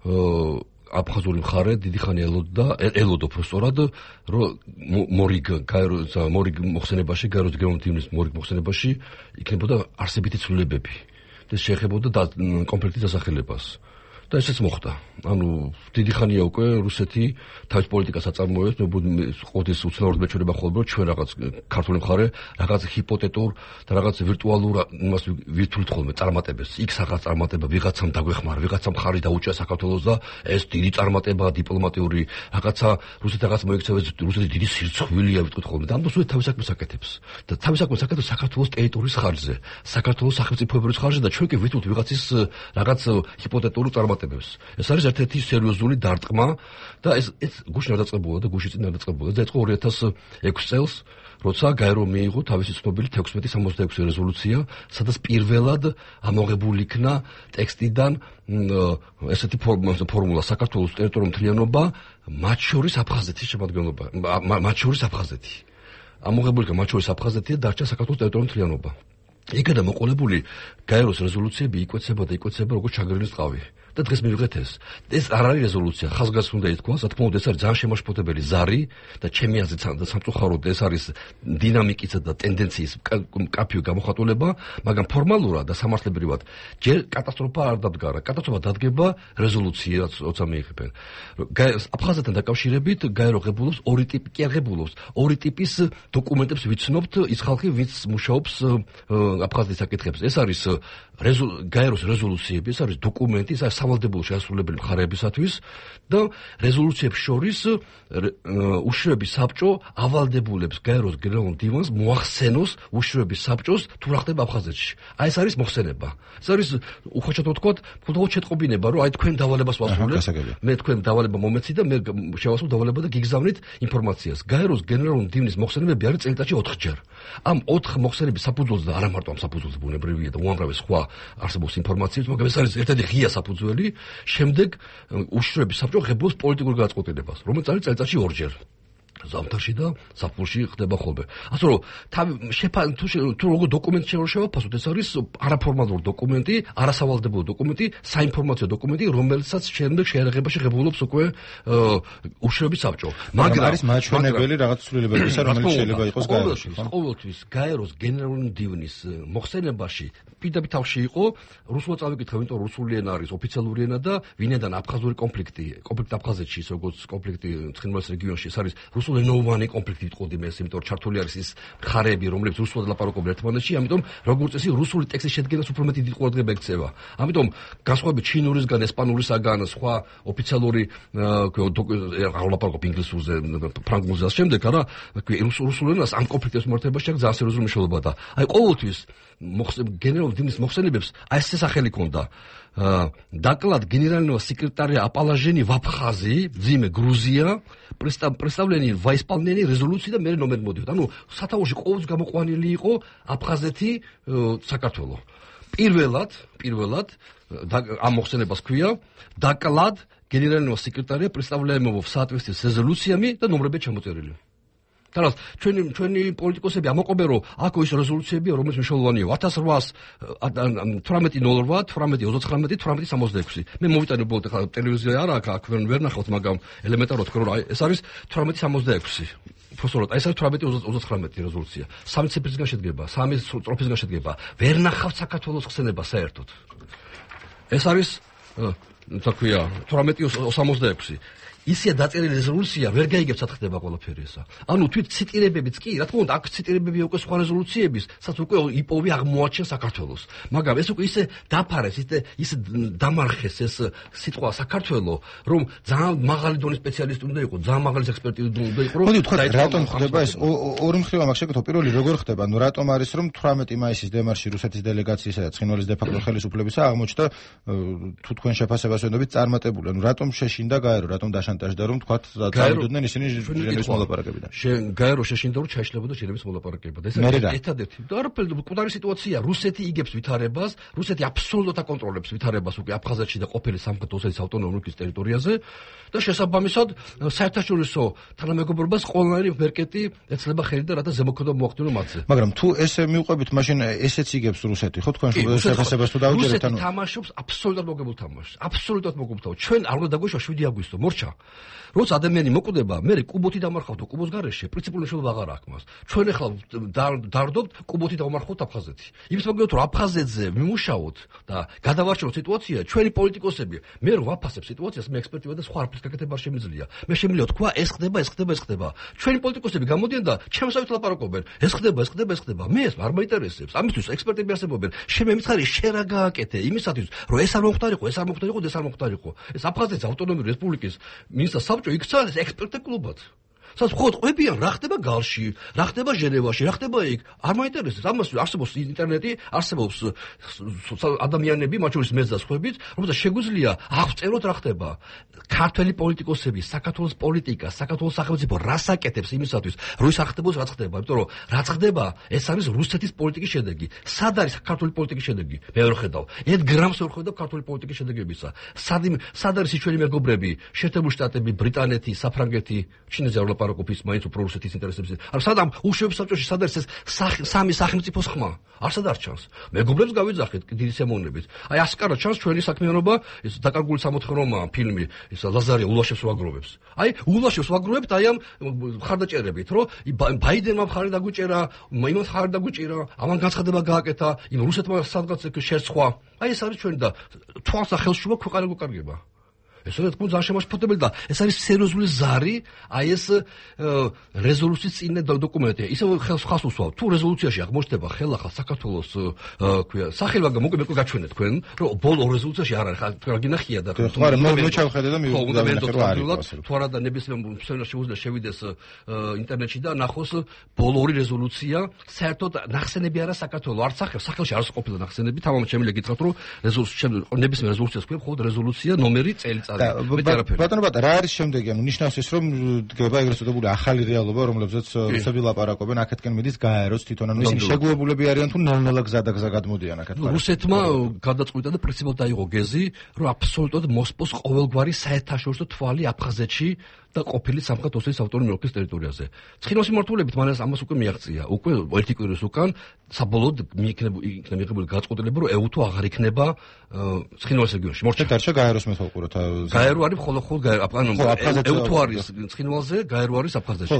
აფხაზური მხარე დიდი ხანი ელოდა, ელოდა უბრალოდ, რომ მორიგ გაეროს მორიგ მოხსენებაში, გაეროს გრაუნდივნის მორიგ მოხსენებაში იქნებოდა არსებითი ცვლილებები და შეეხებოდა კონფლიქტის დასახელებას. და ესეც მოხდა. ანუ დიდი ხანია უკვე რუსეთი თავის პოლიტიკას აწარმოებს, ყოველთვის უცნაურად მეჩვენება ხოლმე, რომ ჩვენ რაღაც ქართული მხარე რაღაც ჰიპოთეტურ და რაღაც ვირტუალურ იმას ვირთულით ხოლმე წარმატებებს. იქ რაღაც წარმატება ვიღაცამ დაგვეხმარა, ვიღაცამ ხარი დაუჭია საქართველოს და ეს დიდი წარმატება დიპლომატიური რაღაცა რუსეთი რაღაც მოიქცევეს, რუსეთი დიდი სირცხვილია ვიტყვით ხოლმე. და ამ დროს თავის საქმეს აკეთებს. და თავის საქმეს აკეთებს საქართველოს ტერიტორიის ხარჯზე, საქართველოს სახელმწიფოებრივ ხარჯზე და ჩვენ კი ვიტყვით ვიღაცის რაღაც ჰიპოთეტური წარმატება. ეს არის ერთ-ერთი სერიოზული დარტყმა და ეს ეს გუშინ არ დაწყებულა და გუშინ წინ არ დაწყებულა. დაიწყო ორი ათას ექვსი წელს, როცა გაერო მიიღო თავისი ცნობილი თექვსმეტი სამოცდაექვსი რეზოლუცია, სადაც პირველად ამოღებული იქნა ტექსტიდან ესეთი ფორმულა საქართველოს ტერიტორიული მთლიანობა, მათ შორის აფხაზეთის შემადგენლობა, მათ შორის აფხაზეთი. ამოღებული იქნა მათ შორის აფხაზეთი და დარჩა საქართველოს ტერიტორიული მთლიანობა. იქადა მოყოლებული გაეროს რეზოლუციები იკვეცება და იკვეცება როგორც ჩაგრილის ტყავი. და დღეს მივიღეთ ეს. ეს არ არის რეზოლუცია, ხაზგასმ უნდა ითქვა, რა თქმა უნდა ეს არის ძალიან შემაშფოთებელი ზარი და ჩემი აზრით სამწუხაროდ ეს არის დინამიკისა და ტენდენციის კაფიო გამოხატულება, მაგრამ ფორმალურად და სამართლებრივად ჯერ კატასტროფა არ დადგარა. კატასტროფა დადგება რეზოლუციაც, როცა მიიღებენ. აფხაზეთთან დაკავშირებით გაერო ღებულობს ორი ტიპი, კი არ ღებულობს, ორი ტიპის დოკუმენტებს ვიცნობთ ის ხალხი, ვინც მუშაობს აფხაზეთის საკითხებზე. ეს არის გაეროს რეზოლუციები, ეს არის დოკუმენტი, ეს არის სავალდებულო შეასრულებელი მხარეებისათვის და რეზოლუციებს შორის უშუალოების საბჭო ავალდებულებს გაეროს გენერალურ მდივანს მოახსენოს უშუალოების საბჭოს თუ რა ხდება აფხაზეთში. აი ეს არის მოხსენება. ეს არის უხოჩად ვთქვათ, ფულტო ჩეტყობინება, რომ აი თქვენ დავალებას ვასრულებთ. მე თქვენ დავალება მომეცი და მე შევასრულებ დავალება და გიგზავნით ინფორმაციას. გაეროს გენერალური მდივნის მოხსენებები არის წელიწადში ოთხჯერ. ამ ოთხ მოხსენების საფუძველზე და არა მარტო ამ საფუძველზე ბუნებრივია და უამრავი სხვა არსებობს ინფორმაციით, მაგრამ ეს არის ერთ-ერთი ღია საფუძველი პირველი, შემდეგ უშიშროების საბჭო ღებულობს პოლიტიკურ გადაწყვეტილებას, რომელიც არის წელიწადში ორჯერ. ზამთარში და ზაფხულში ხდება ხოლმე. ასე რომ შეფა თუ თუ როგორ დოკუმენტი შევაფასოთ, ეს არის არაფორმალური დოკუმენტი, არასავალდებულო დოკუმენტი, საინფორმაციო დოკუმენტი, რომელსაც შემდეგ შეერაღებაში ღებულობს უკვე უშიშროების საბჭო. მაგრამ არის მაჩვენებელი რაღაც ცვლილებებისა, რომელიც შეიძლება იყოს გაეროში. ყოველთვის გაეროს გენერალური მდივნის მოხსენებაში პირდაპირ თავში იყო რუსულად წავიკითხე, იმიტომ რომ რუსული ენა არის ოფიციალური ენა და ვინედან აფხაზური კონფლიქტი, კონფლიქტი აფხაზეთში, ის როგორც კონფლიქტი ცხინვალის რეგიონში, ეს არის რუსულენოვანი კონფლიქტი ვიტყოდი მე, იმიტომ რომ ჩართული არის ის მხარეები, რომლებიც რუსულად ლაპარაკობენ ერთმანეთში, ამიტომ როგორც წესი რუსული ტექსტის შედგენას უფრო მეტი დიდი ყურადღება ექცევა. ამიტომ განსხვავებით ჩინურისგან, ესპანურისგან, სხვა ოფიციალური არ ლაპარაკობ ინგლისურზე, ფრანგულზე და შემდეგ, არა, რუსულ ენას ამ კონფლიქტის მიმართებაში აქვს ძალიან სერიოზული მნიშვნელობა და აი ყოველთვის გენერალური მდივნის მოხსენებებს აი ეს სახელი ჰქონდა. დაკლად генерального секретаря Апалажени в Абхазии, ძიმე გრუზია, представление в исполнении резолюции და მე ნომერი მოდიოდა. ანუ სათავეში ყოველთვის გამოყვანილი იყო აფხაზეთი, საქართველო. პირველად, პირველად ამ მოხსენებას ქვია დაკლад генерального секретаря представляемого в соответствии с резолюциями და ნომრები ჩამოწერილი. Teraz ჩვენი ჩვენი პოლიტიკოსები ამოყობენ რომ აქ ის რეზოლუციებია რომელიც მნიშვნელოვანია ათას რვაას თვრამეტი ნოლ რვა თვრამეტი ოცდათხმეტი თვრამეტი სამოცდაექვსი მე მოვიტანე ბოლოდ ახლა ტელევიზია არა აქ ვერ ვერ ნახავთ მაგრამ ელემენტარულად თქვენ რომ ეს არის თვრამეტი სამოცდაექვსი პროფესორად აი ეს არის თვრამეტი ოცდათხმეტი რეზოლუცია სამი ციფრისგან შედგება სამი სტროფისგან შედგება ვერ ნახავთ საქართველოს ხსენება საერთოდ ეს არის თქო ქვია თვრამეტი სამოცდაექვსი ისე დაწერილი რეზოლუცია ვერ გაიგებს რა ხდება ყველაფერი ესა. ანუ თვით ციტირებებიც კი, რა თქმა უნდა, აქ ციტირებებია უკვე სხვა რეზოლუციების, სადაც უკვე იპოვი აღმოაჩენ საქართველოს. მაგრამ ეს უკვე ისე დაფარეს, ისე ისე დამარხეს ეს სიტყვა საქართველო, რომ ძალიან მაღალი დონის სპეციალისტი უნდა იყო, ძალიან მაღალი ექსპერტი უნდა იყო. მოდი თქვა, რატომ ხდება ეს? ორი მხრივ ამას შეკეთო. პირველი როგორ ხდება? ნუ რატომ არის რომ თვრამეტი მაისის დემარში რუსეთის დელეგაციისა და ცხინვალის დე-ფაქტო ხელისუფლებისა აღმოჩნდა თუ თქვენ შეფასებას ვენდობით წარმატებული. ანუ რატომ შეშინდა გაერო, რატომ შანტაჟდა რომ თქვათ წავიდოდნენ ისინი ჟენევის მოლაპარაკებიდან. გაერო შეშინდა რომ ჩაიშლებოდა ჟენევის მოლაპარაკებიდან. ეს არის ერთადერთი. და არაფერი მკვდარი სიტუაცია. რუსეთი იგებს ვითარებას, რუსეთი აბსოლუტურად აკონტროლებს ვითარებას უკვე აფხაზეთში და ყოფილი სამხრეთ ოსეთის ავტონომიური ოლქის ტერიტორიაზე და შესაბამისად საერთაშორისო თანამეგობრობას ყველანაირი ვერკეტი ეცლება ხელი და რათა ზემოქმედება მოახდინო მათზე. მაგრამ თუ ესე მივყვებით, მაშინ ესეც იგებს რუსეთი, ხო თქვენ შეფასებას თუ დავუჯერებთ ანუ რუსეთი თამაშობს აბსოლუტურად მოგებულ თამაშს. აბსოლუტურად მოგებულ თამაშს. ჩვენ არ უნდა დაგვეშვა შვიდი აგვისტო, მორჩა. როცა ადამიანი მოკვდება, მე კუბოთი დამარხავთ კუბოს გარეშე, პრინციპული მნიშვნელობა აღარ აქვს მას. ჩვენ ახლა დარდობთ კუბოთი დავმარხავთ აფხაზეთი. იმის მოგებთ რომ აფხაზეთზე მიმუშაოთ და გადავარჩენოთ სიტუაცია, ჩვენი პოლიტიკოსები, მე რომ ვაფასებ სიტუაციას, მე ექსპერტი ვარ და სხვა არაფერს გაკეთება არ შემიძლია. მე შემიძლია თქვა ეს ხდება, ეს ხდება, ეს ხდება. ჩვენი პოლიტიკოსები გამოდიან და ჩემსავით ლაპარაკობენ. ეს ხდება, ეს ხდება, ეს ხდება. მე ეს არ მაინტერესებს. ამისთვის ექსპერტები არსებობენ. შემე მითხარი შენ რა გააკეთე იმისათვის, რომ ეს არ მოხდარიყო, ეს არ მოხდარიყო, ეს არ მოხდარიყო. ეს აფხაზეთის ავტონომიური რესპუბლიკის მინისტრთა საბჭო იქცა ეს ექსპერტთა კლუბად. სადაც ხოთ ყვებიან რა ხდება გალში, რა ხდება ჟენევაში, რა ხდება იქ. არ მაინტერესებს. ამას არსებობს ინტერნეტი, არსებობს ადამიანები, მათ შორის მეც და სხვაებიც, რომელსაც შეგვიძლია აღწეროთ რა ხდება. ქართველი პოლიტიკოსები, საქართველოს პოლიტიკა, საქართველოს სახელმწიფო რას აკეთებს იმისათვის, რომ ის არ ხდებოს, რაც ხდება. იმიტომ რომ რაც ხდება, ეს არის რუსეთის პოლიტიკის შედეგი. სად არის ქართული პოლიტიკის შედეგი? მე ვერ ხედავ. ერთ გრამს ვერ ხედავ ქართული პოლიტიკის შედეგებისა. სად სად არის ჩვენი მეგობრები, შეერთებული შტატები, ბრიტანეთი, საფრანგეთი, ჩინეთზე არ ლაპარაკობ ის მაინც უფრო რუსეთის ინტერესებზე. არ სადამ უშუალოდ საბჭოში სად არის ეს სამი სახელმწიფოს ხმა? არ სად არ ჩანს? მეგობრებს გავიძახეთ დიდი სემოვნებით. აი ასკარა ჩანს ჩვენი საქმიანობა, ეს დაკარგული სამოთხე რომაა ფილმი, ეს ლაზარია ულაშევს ვაგროვებს. აი ულაშევს ვაგროვებთ აი ამ ხარდაჭერებით, რომ ბაიდენმა მხარი დაგვიჭერა, იმან მხარი დაგვიჭერა, ამან განცხადება გააკეთა, იმ რუსეთმა სადღაც შეცხვა. აი ეს არის ჩვენი და თვალსა ხელშუა ქვეყანა გუკარგება. ეს რა თქმა უნდა ძალიან შემაშფოთებელი და ეს არის სერიოზული ზარი, აი ეს რეზოლუციის წინა დოკუმენტია. ისე ხელს ხას უსვავ. თუ რეზოლუციაში აღმოჩნდება ხელახლა საქართველოს ქვია, სახელმაგამ უკვე მეკო გაჩვენეთ თქვენ, რომ ბოლო რეზოლუციაში არ არის, ხა გინახია და ხო, მე ჩავხედე და მივხვდი რომ არის. თუ არა და ნებისმიერ მსმენელს შეუძლია შევიდეს ინტერნეტში და ნახოს ბოლო ორი რეზოლუცია, საერთოდ ნახსენები არა საქართველოს, არც სახელ, სახელში არც ყოფილა ნახსენები, თამამად შემიძლია გითხრათ, რომ რეზოლუცია ნებისმიერ რეზოლუციას ქვია მხოლოდ რეზოლუცია ნომერი წელიწად ბატონო ბატონო რა არის შემდეგი ანუ ნიშნავს ის რომ დგება ეგრეთ წოდებული ახალი რეალობა რომლებზეც რუსები ლაპარაკობენ აქეთკენ მიდის გაეროს თვითონ ანუ ისინი შეგუებულები არიან თუ ნელ-ნელა გზადაგზა გადმოდიან აქეთ რუსეთმა გადაწყვიტა და პრინციპად დაიღო გეზი რომ აბსოლუტურად მოსპოს ყოველგვარი საერთაშორისო თვალი აფხაზეთში და ყოფილი სამხრეთ ოსეთის ავტონომიური ოლქის ტერიტორიაზე. ცხინვალის მიმართულებით მანას ამას უკვე მიაღწია. უკვე ერთი კვირის უკან საბოლოოდ მიიქნება მიღებული გაწყვეტილება რომ ეუთო აღარ იქნება ცხინვალის რეგიონში. მორჩა დარჩა გაეროს მეთვალყუროთ. გაერო არის მხოლოდ მხოლოდ ანუ ეუთო არის ცხინვალზე, გაერო არის აფხაზეთში.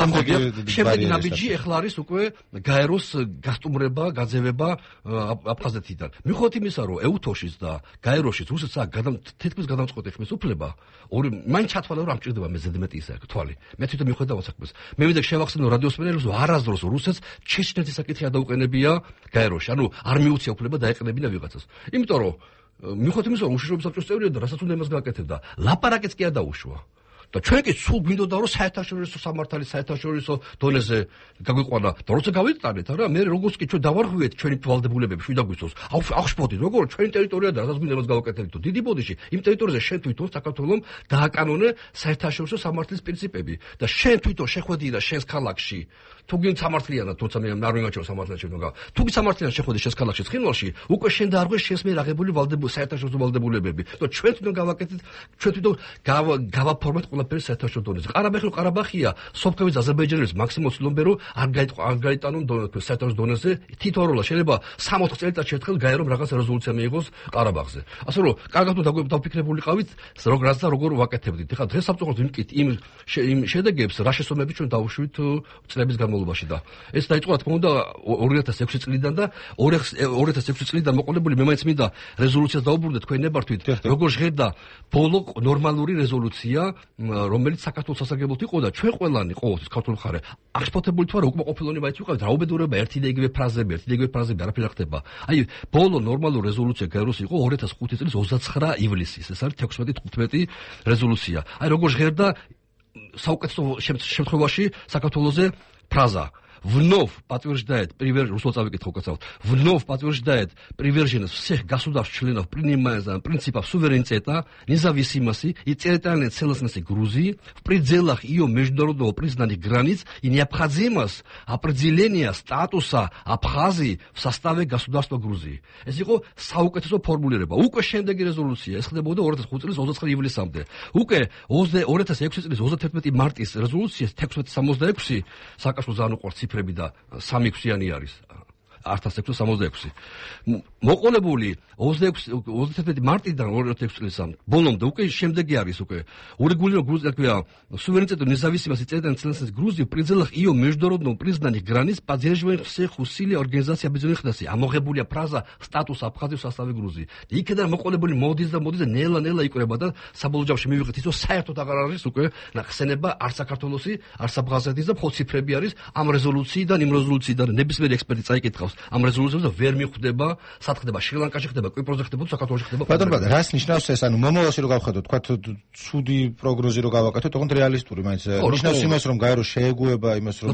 შემდეგი ნაბიჯი ეხლა არის უკვე გაეროს გასტუმრება, გაძევება აფხაზეთიდან. მიუხედავად იმისა რომ ეუთოშიც და გაეროშიც რუსეთს აქვს თითქმის გადამწყვეტი ხმის უფლება, ორი მან ჩათვალა რომ ამჭირდება ზედმეტი ისე აქვს თვალი. მე თვითონ მიხვედავ საქმეს. მე მინდა შევახსენო რადიოსმენელებს რომ არასდროს რუსეთს ჩეჩნეთის საკითხი ადაუყენებია გაეროში. ანუ არ მიუცია უფლება დაეყენებინა ვიღაცას. იმიტომ რომ მიხვდეთ იმის რომ უშიშროების საბჭოს წევრია და რასაც უნდა იმას გააკეთებდა. ლაპარაკიც კი ადაუშვა. და ჩვენ კი სულ გვინდოდა რომ საერთაშორისო სამართალი საერთაშორისო დონეზე გაგვიყვანა და როცა გავიტანეთ არა მე როგორც კი ჩვენ დავარღვიეთ ჩვენი ვალდებულებები შვიდაგვისოს აღშფოთით როგორ ჩვენი ტერიტორია და რასაც გვინდა მას გავაკეთებთ დიდი ბოდიში იმ ტერიტორიაზე შენ თვითონ საქართველოს დააკანონე საერთაშორისო სამართლის პრინციპები და შენ თვითონ შეხვედი და შენს ქალაქში თუ გინ სამართლიანად თუმცა მე არ ვიმაჩვენო სამართლიანად შევდგა თუ გინ სამართლიანად შეხვედი შენს ქალაქში ცხინვალში უკვე შენ დაარღვე შენს მიერ აღებული ვალდებულება საერთაშორისო ვალდებულებები და ჩვენ თვითონ გავაკეთეთ ჩვენ თვითონ გავაფორმეთ ყველაფერი საერთაშორისო დონეზე. ყარაბაღი რო ყარაბაღია, სოფქების აზერბაიჯანელებს მაქსიმუმ ცდილობენ რომ არ არ გაიტანონ საერთაშორისო დონეზე თითოეულა შეიძლება სამოთხ წელიწადში ერთხელ გაერომ რაღაც რეზოლუცია მიიღოს ყარაბაღზე. ასე რომ კარგად უნდა დავფიქრებულიყავით როგორ რაც და როგორ ვაკეთებდით. ეხლა დღეს საბჭოს ვიმკით იმ იმ შედეგებს რა შესაბამებით ჩვენ დავუშვით წლების განმავლობაში და ეს დაიწყო რა თქმა უნდა ორი ათას ექვსი წლიდან და ორი ათას ექვსი წლიდან მოყოლებული მე მაინც მინდა რეზოლუციას დაუბრუნდეთ თქვენ ნებართვით როგორ ჟღერდა ბოლო ნორმალური რეზოლუცია რომელიც საქართველოს სასარგებლოდ იყო და ჩვენ ყველანი ყოველთვის ქართული მხარე აღშფოთებული თუ არა უკმაყოფილონი მაინც ვიყავით რაუბედურება ერთი და იგივე ფრაზები ერთი და იგივე ფრაზები არაფერი არ ხდება აი ბოლო ნორმალური რეზოლუცია გაეროს იყო ორი ათას ხუთი წლის ოცდაცხრა ივლისის ეს არის თექვსმეტი თხუთმეტი რეზოლუცია აი როგორ ჟღერდა საუკეთესო შემთხვევაში საქართველოზე фраза вновь подтверждает приверженность русского выкидка указал вновь подтверждает приверженность всех государств-членов принимаемых принципов суверенитета, независимости и территориальной целостности Грузии в пределах ее международного признанных границ и необходимость определения статуса Абхазии в составе государства Грузии. ეს იყო საუკეთესო ფორმულირება. უკვე შემდეგი რეზოლუცია ეს ხდებოდა ორი ათას ხუთი წლის ოცდაცხრა ივლისამდე. უკვე ორი ათას ექვსი წლის ოცდათერთმეტი მარტის რეზოლუცია თექვსმეტი სამოცდაექვსი სააკაშვილს ანუყარს ციფრები და სამი ექვსიანი არის. ათას ექვსი სამოცდაექვსი. მოყოლებული ოცდათერთმეტი მარტიდან ორი ათას ექვსი წლისამ ბოლომდე უკვე შემდეგი არის უკვე урегулирована Грузия суверенитет и независимость территориальной целостности Грузии в пределах ее международного признанных границ поддерживаем всех усилий Организации Объединенных Наций. ამოღებულია ფრაზა სტატუს აფხაზი в составе Грузии. იქიდან მოყოლებული მოდის და მოდის და ნელა-ნელა იკვრება და საბოლოო ჯამში მივიღეთ ის რომ საერთოდ აღარ არის უკვე ხსენება არ საქართველოსი, არ აფხაზეთის და მხოლოდ ციფრები არის ამ რეზოლუციიდან, იმ რეზოლუციიდან ნებისმიერი ექსპერტი წაიკითხავს ამ რეზოლუციებს და ვერ მიხვდება სად ხდება შრი-ლანკაში ხდება კვიპროსზე ხდება თუ საქართველოში ხდება ბატონო ბატონო რას ნიშნავს ეს ანუ მომავალში რო გავხედოთ თქვა ცუდი პროგნოზი რო გავაკეთოთ თქო რეალისტური მაინც ნიშნავს იმას რომ გაერო შეეგუება იმას რომ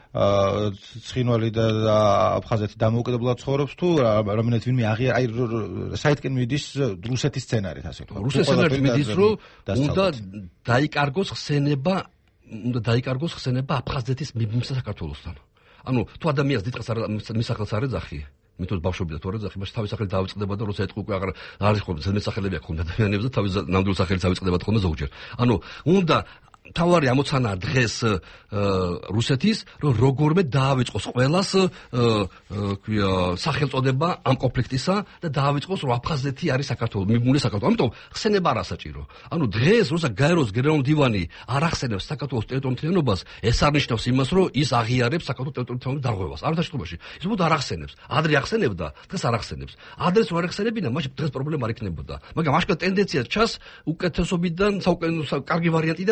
ცხინვალი და აფხაზეთი დამოუკიდებლად ცხოვრობს თუ რომელიც ვინმე აღიარ აი საითკენ მიდის რუსეთის სცენარით ასე თქვა რუსეთის სცენარით მიდის რომ უნდა დაიკარგოს ხსენება უნდა დაიკარგოს ხსენება აფხაზეთის მიბმსა საქართველოსთან ანუ თუ ადამიანს დიდხანს არ მისახელს არ ეძახი მეთოდ ბავშვები და თუ არ ეძახი მაშინ თავის სახელი დაავიწყდება და როცა ეთქო უკვე აღარ არის ხოლმე ზედმეტ სახელები აქვს ხოლმე ადამიანებს და თავის ნამდვილ სახელს ავიწყდება ხოლმე ზოგჯერ ანუ უნდა თავარი ამოცანა დღეს რუსეთის რომ როგორმე დაავიწყოს ყველას ქვია სახელწოდება ამ კონფლიქტისა და დაავიწყოს რომ აფხაზეთი არის საქართველოს მიბმული საქართველოს ამიტომ ხსენება არ ასაჭირო ანუ დღეს როცა გაეროს გენერალური მდივანი არ ახსენებს საქართველოს ტერიტორიულობას ეს არნიშნავს იმას რომ ის აღიარებს საქართველოს ტერიტორიულ დარღვევას არ დაშტობაში ის უბრალოდ არ ახსენებს ადრე ახსენებდა დღეს არ ახსენებს ადრეს რო არ ახსენებინა მაშინ დღეს პრობლემა არ იქნებოდა მაგრამ აშკარად ტენდენცია ჩას უკეთესობიდან საუკეთესო კარგი ვარიანტიდან უარს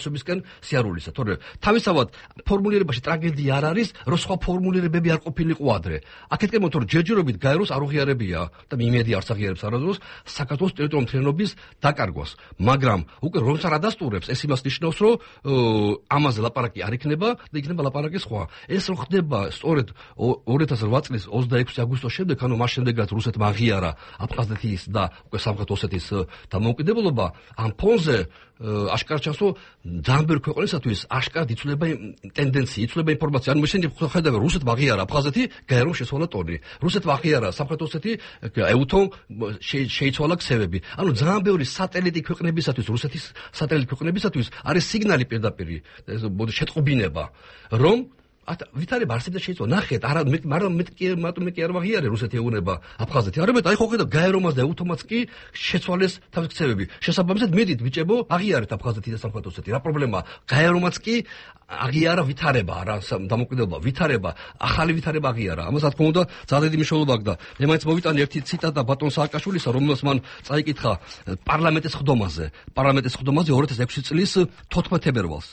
უმრავლესობისკენ სიარულისა. თორე თავისთავად ფორმულირებაში ტრაგედია არ არის, რომ სხვა ფორმულირებები არ ყოფილიყო ადრე. აქეთკენ მოთორ ჯერჯერობით გაეროს არ უღიარებია და იმედი არც აღიარებს არასდროს საქართველოს ტერიტორიული მთლიანობის დაკარგვას. მაგრამ უკვე რომც არ ადასტურებს, ეს იმას ნიშნავს, რომ ამაზე ლაპარაკი არ იქნება და იქნება ლაპარაკი სხვა. ეს რო ხდება სწორედ ორი ათას ოთხ წლის ოცდაექვსი აგვისტოს შემდეგ, ანუ მას შემდეგაც რუსეთმა აღიარა აფხაზეთის და უკვე სამხრეთ ოსეთის დამოუკიდებლობა, ამ ფონზე აშკარად ჩანს, რომ ძალიან ბევრი ქვეყნისათვის აშკარად იცვლება ტენდენცია, იცვლება ინფორმაცია. ანუ ისინი ხედავენ, რუსეთმა აღიარა აფხაზეთი, გაერომ შეცვალა ტონი. რუსეთმა აღიარა სამხრეთ oseti, ეუთომ შეიცვალა ქსევები. ანუ ძალიან ბევრი სატელიტი ქვეყნებისათვის, რუსეთის სატელიტი ქვეყნებისათვის არის სიგნალი პირდაპირ, შეტყობინება, რომ ვითარება არსებდა შეიძლება ნახეთ არა მაგრამ მე კი მარტო მე კი არ ვაღიარე რუსეთი ეუნება აფხაზეთი არამედ აი ხო ხედავ გაერომას და ეუთომაც კი შეცვალეს თავის ქცევები შესაბამისად მედით ბიჭებო აღიარეთ აფხაზეთი და სამხრეთ ოსეთი რა პრობლემაა გაერომაც კი აღიარა ვითარება რა დამოუკიდებლობა ვითარება ახალი ვითარება აღიარა ამას რა თქმა უნდა ძალიან დიდი მნიშვნელობა აქვს და მე მაინც მოვიტანე ერთი ციტატა ბატონ სააკაშვილისა რომელსაც მან წაიკითხა პარლამენტის ხდომაზე პარლამენტის ხდომაზე ორი ათას ექვსი წლის თოთხმეტ თებერვალს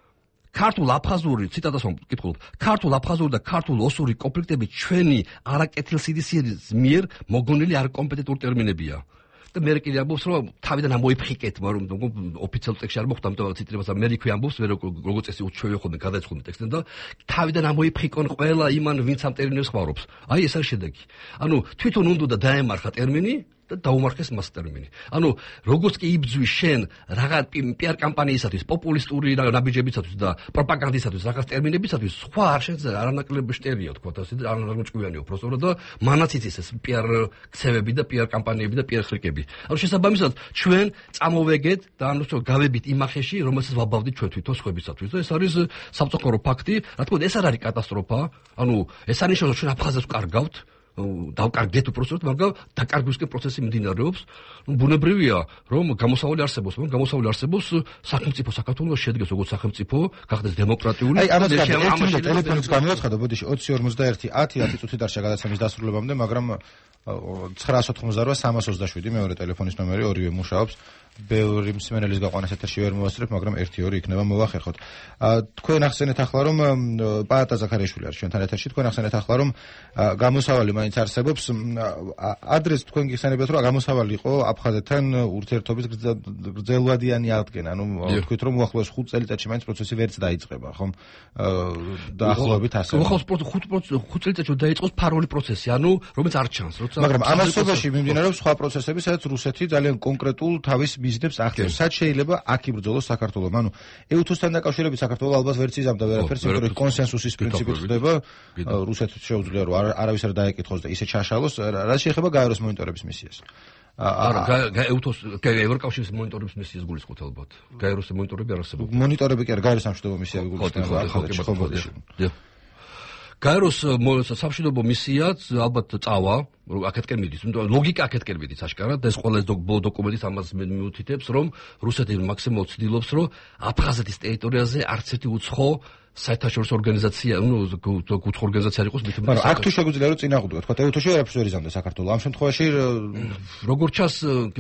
ქართულ აფხაზური ციტატას ვკითხულობ ქართულ აფხაზური და ქართულ ოსური კონფლიქტები ჩვენი არაკეთილსინდისის მიერ მოგონილი არკომპეტენტური ტერმინებია და მე კიდე ამბობს რომ თავიდან ამოიფხიკეთ მაგრამ ოფიციალურ ტექსტში არ მოხდა ამიტომ ციტირებას მე რიქვი ამბობს მე როგორც წესი უჩვევი ხოდი გადაეცხოდი ტექსტიდან და თავიდან ამოიფხიკონ ყველა იმან ვინც ამ ტერმინებს ხმარობს აი ეს არის შედეგი ანუ თვითონ უნდა დაემარხა ტერმინი და დაუმარხეს მას ტერმინი. ანუ როგორც კი იბძვის შენ რაღაც პიარ კამპანიისათვის, პოპულისტური ნაბიჯებისათვის და პროპაგანდისათვის რაღაც ტერმინებისათვის, სხვა არ შეიძლება არანაკლები შტერია, თქვა ასე და არანაკლებია უბრალოდ და მანაც იცის ეს პიარ ქცევები და პიარ კამპანიები და პიარ ხრიკები. ანუ შესაბამისად ჩვენ წამოვეგეთ და ანუ გავებით იმ ახეში, რომელსაც ვაბავდით ჩვენ თვითონ სხვებისათვის და ეს არის სამწუხარო ფაქტი. რა თქმა უნდა, ეს არ არის კატასტროფა. ანუ ეს არ ნიშნავს, რომ ჩვენ აფხაზებს ვკარგავთ. დავკარგეთ უბრალოდ, მაგრამ დაკარგვისკენ პროცესი მიმდინარეობს. ნუ ბუნებრივია, რომ გამოსავალი არსებობს, მაგრამ გამოსავალი არსებობს სახელმწიფო საქართველოს შედგეს როგორც სახელმწიფო, გახდეს დემოკრატიული. აი, ამას გამოვიდა ტელეფონის გამოვაცხადა, ბოდიში ოცი ორმოცდაერთი ათი ათი წუთი დარჩა გადაცემის დასრულებამდე, მაგრამ ცხრაას ოთხმოცდარვა სამას ოცდაშვიდი მეორე ტელეფონის ნომერი ორივე მუშაობს. ბევრი მსმენელის გაყვანას ეთერში ვერ მოვასწრებ, მაგრამ ერთი ორი იქნება მოვახერხოთ. თქვენ ახსენეთ ახლა რომ პაატა ზაქარიაშვილი არის ჩვენთან ეთერში, თქვენ ახსენეთ ახლა რომ გამოსავალი მაინც არსებობს. ადრეს თქვენ გიხსენებათ რომ გამოსავალი იყო აფხაზეთთან ურთიერთობის გრძელვადიანი აღდგენა. ანუ თქვით რომ უახლოეს ხუთ წელიწადში მაინც პროცესი ვერც დაიწყება, ხომ? დაახლოებით ასე. უახლოეს ხუთ წელიწადში დაიწყოს ფარული პროცესი, ანუ რომელიც არ ჩანს, როცა მაგრამ ამასობაში მიმდინარეობს სხვა პროცესები, სადაც რუსეთი ძალიან კონკრეტულ თავის ბიზნებს ახდენს. სად შეიძლება აქ იბრძოლოს საქართველოს? ანუ ეუთოსთან დაკავშირებით საქართველოს ალბათ ვერც იზამდა ვერაფერს, იმიტომ რომ კონსენსუსის პრინციპით ხდება. რუსეთს შეუძლია რომ არავის არ დაეკითხოს და ისე ჩაშალოს, რაც შეეხება გაეროს მონიტორების მისიას. არა, ეუთოს ევროკავშირის მონიტორების მისიას გულისხმობთ ალბათ. გაეროს მონიტორები არ არსებობს. მონიტორები კი არა, გაეროს სამშვიდობო მისია გულისხმობთ. გაეროს სამშვიდობო მისიაც ალბათ წავა, აქეთკენ მიდის. ლოგიკა აქეთკენ მიდის აშკარად, ეს ყველა დოკუმენტის ამას მიუთითებს, რომ რუსეთი მაქსიმალურად ცდილობს, რომ აფხაზეთის ტერიტორიაზე არც ერთი უცხო საერთაშორისო ორგანიზაცია, ну, უცხო ორგანიზაცია იყოს მით. მაგრამ აქ თუ შეგვიძლია რომ წინააღმდეგო, თქვა ეუთოში ვერაფერს ვერ იზამდა საქართველოს. ამ შემთხვევაში როგორც ჩანს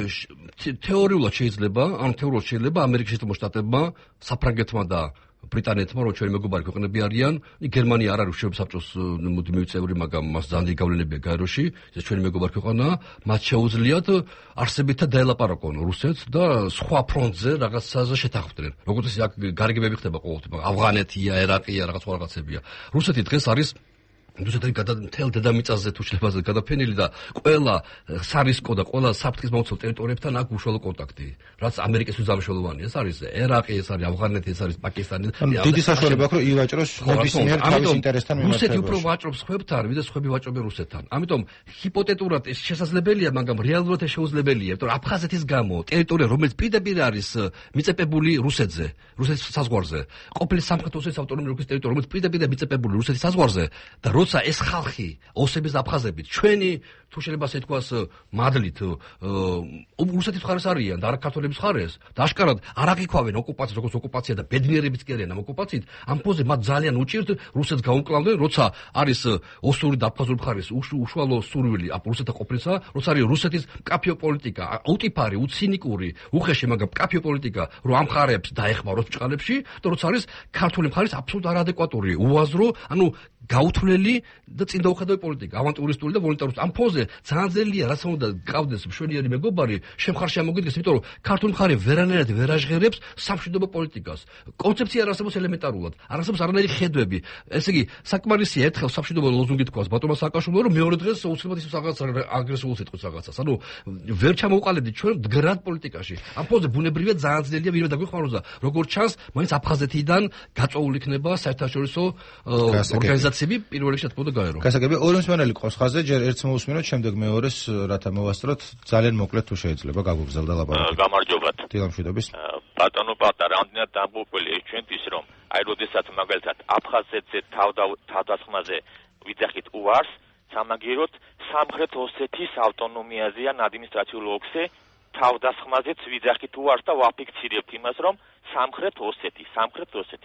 თეორიულად შეიძლება, ან თეორიულად შეიძლება ამერიკის შეერთებულ შტატებმა, საფრანგეთმა და ბრიტანეთმა რომ ჩვენი მეგობარი ქვეყნები არიან, გერმანია არ არის უშუალოდ საბჭოს მოდი მივიწევრი, მაგრამ მას ძალიან დიდი გავლენებია გაეროში, ეს ჩვენი მეგობარი ქვეყანა, მათ შეუძლიათ არსებითად დაელაპარაკონ რუსეთს და სხვა ფრონტზე რაღაცაზე შეთანხმდნენ. როგორც ის აქ გარიგებები ხდება ყოველთვის, ავღანეთია, ერაყია, რაღაც სხვა რაღაცებია. რუსეთი დღეს არის რუსეთი მთელ დედამიწაზე თუ შეიძლება გადაფენილი და ყველა სარისკო და ყველა საფრთხის მომცავ ტერიტორიებთან აქვს უშუალო კონტაქტი. რაც ამერიკისთვის მნიშვნელოვანია, ეს არის ერაყი, ეს არის ავღანეთი, ეს არის პაკისტანი. დიდი საშუალება აქვს რომ ივაჭროს ნებისმიერ თავის ინტერესთან მიმართებაში. რუსეთი უფრო ვაჭრობს ხვებთან, ვიდრე ხვები ვაჭრობენ რუსეთთან. ამიტომ ჰიპოთეტურად ეს შესაძლებელია, მაგრამ რეალურად ეს შეუძლებელია, იმიტომ რომ აფხაზეთის გამო ტერიტორია, რომელიც პირდაპირ არის მიწებებული რუსეთზე, რუსეთის საზღვარზე, ყოფილი სამხრეთ ოსეთის ავტონომიური ოლქის ტერიტორია, რომელიც პირდაპირ მიწებებული რუსეთის საზღვარზე და როცა როცა ეს ხალხი ოსების აფხაზებით ჩვენი თუ შეიძლება ასე თქვას მადლით რუსეთის მხარეს არიან და არა ქართველების მხარეს და აშკარად არ აღიქვავენ ოკუპაციას როგორც ოკუპაცია და ბედნიერებიც კი არიან ამ ოკუპაციით ამ ფონზე მათ ძალიან უჭირთ რუსეთს გაუმკლავდნენ როცა არის ოსური და აფხაზური მხარის უშუალო სურვილი რუსეთთან ყოფნისა როცა არის რუსეთის მკაფიო პოლიტიკა უტიფარი უცინიკური უხეში მაგრამ მკაფიო პოლიტიკა რომ ამ მხარებს დაეხმაროს ბჭყალებში და როცა არის ქართული მხარის აბსოლუტურად არადეკვატური უაზრო ანუ გაუთვლელი და წინდაუხედავი პოლიტიკა ავანტურისტული და ვოლუნტარული ამ ფონზე ძალიან ძლიერ რაც უნდა გყავდეს მშვენიერი მეგობარი შემხარში ამოგიდგეს იმიტომ რომ ქართული მხარე ვერანაირად ვერ აჟღერებს სამშვიდობო პოლიტიკას კონცეფცია არ არსებობს ელემენტარულად არ არსებობს არანაირი ხედვები ესე იგი საკმარისია ერთხელ სამშვიდობო ლოზუნგი თქვას ბატონმა სააკაშვილმა რომ მეორე დღეს უცებად ის რაღაც აგრესიულ სიტყვის რაღაცას ანუ ვერ ჩამოვყალიბდით ჩვენ მდგრად პოლიტიკაში ამ ფონზე ბუნებრივია ძალიან ძლიერია ვინმე დაგვიხმაროს და როგორც ჩანს მაინც აფხაზეთიდან გაწეული იქნება საერთაშორისო ორგანიზაციები პირველ რიგში თქო და გაერო გასაგები ორი მსმენელი ყავს ხაზზე ჯერ ერთს მოусმინოთ შემდეგ მეორეს რათა მოვასწროთ ძალიან მოკლედ თუ შეიძლება გაგუგზავნა ლაპარაკი გამარჯობათ დილამშვიდობის ბატონო პატა რამდენად დამბუყველი ეს ჩვენთვის რომ აი როდესაც მაგალითად აფხაზეთზე თავდასხმაზე ვიძახით უარს სამაგიეროდ სამხრეთ ოსეთის ავტონომიაზეა ადმინისტრაციულ ოლქზე თავდასხმაზეც ვიძახით უარს და ვაფიქსირებთ იმას რომ სამხრეთ ოსეთი სამხრეთ ოსეთი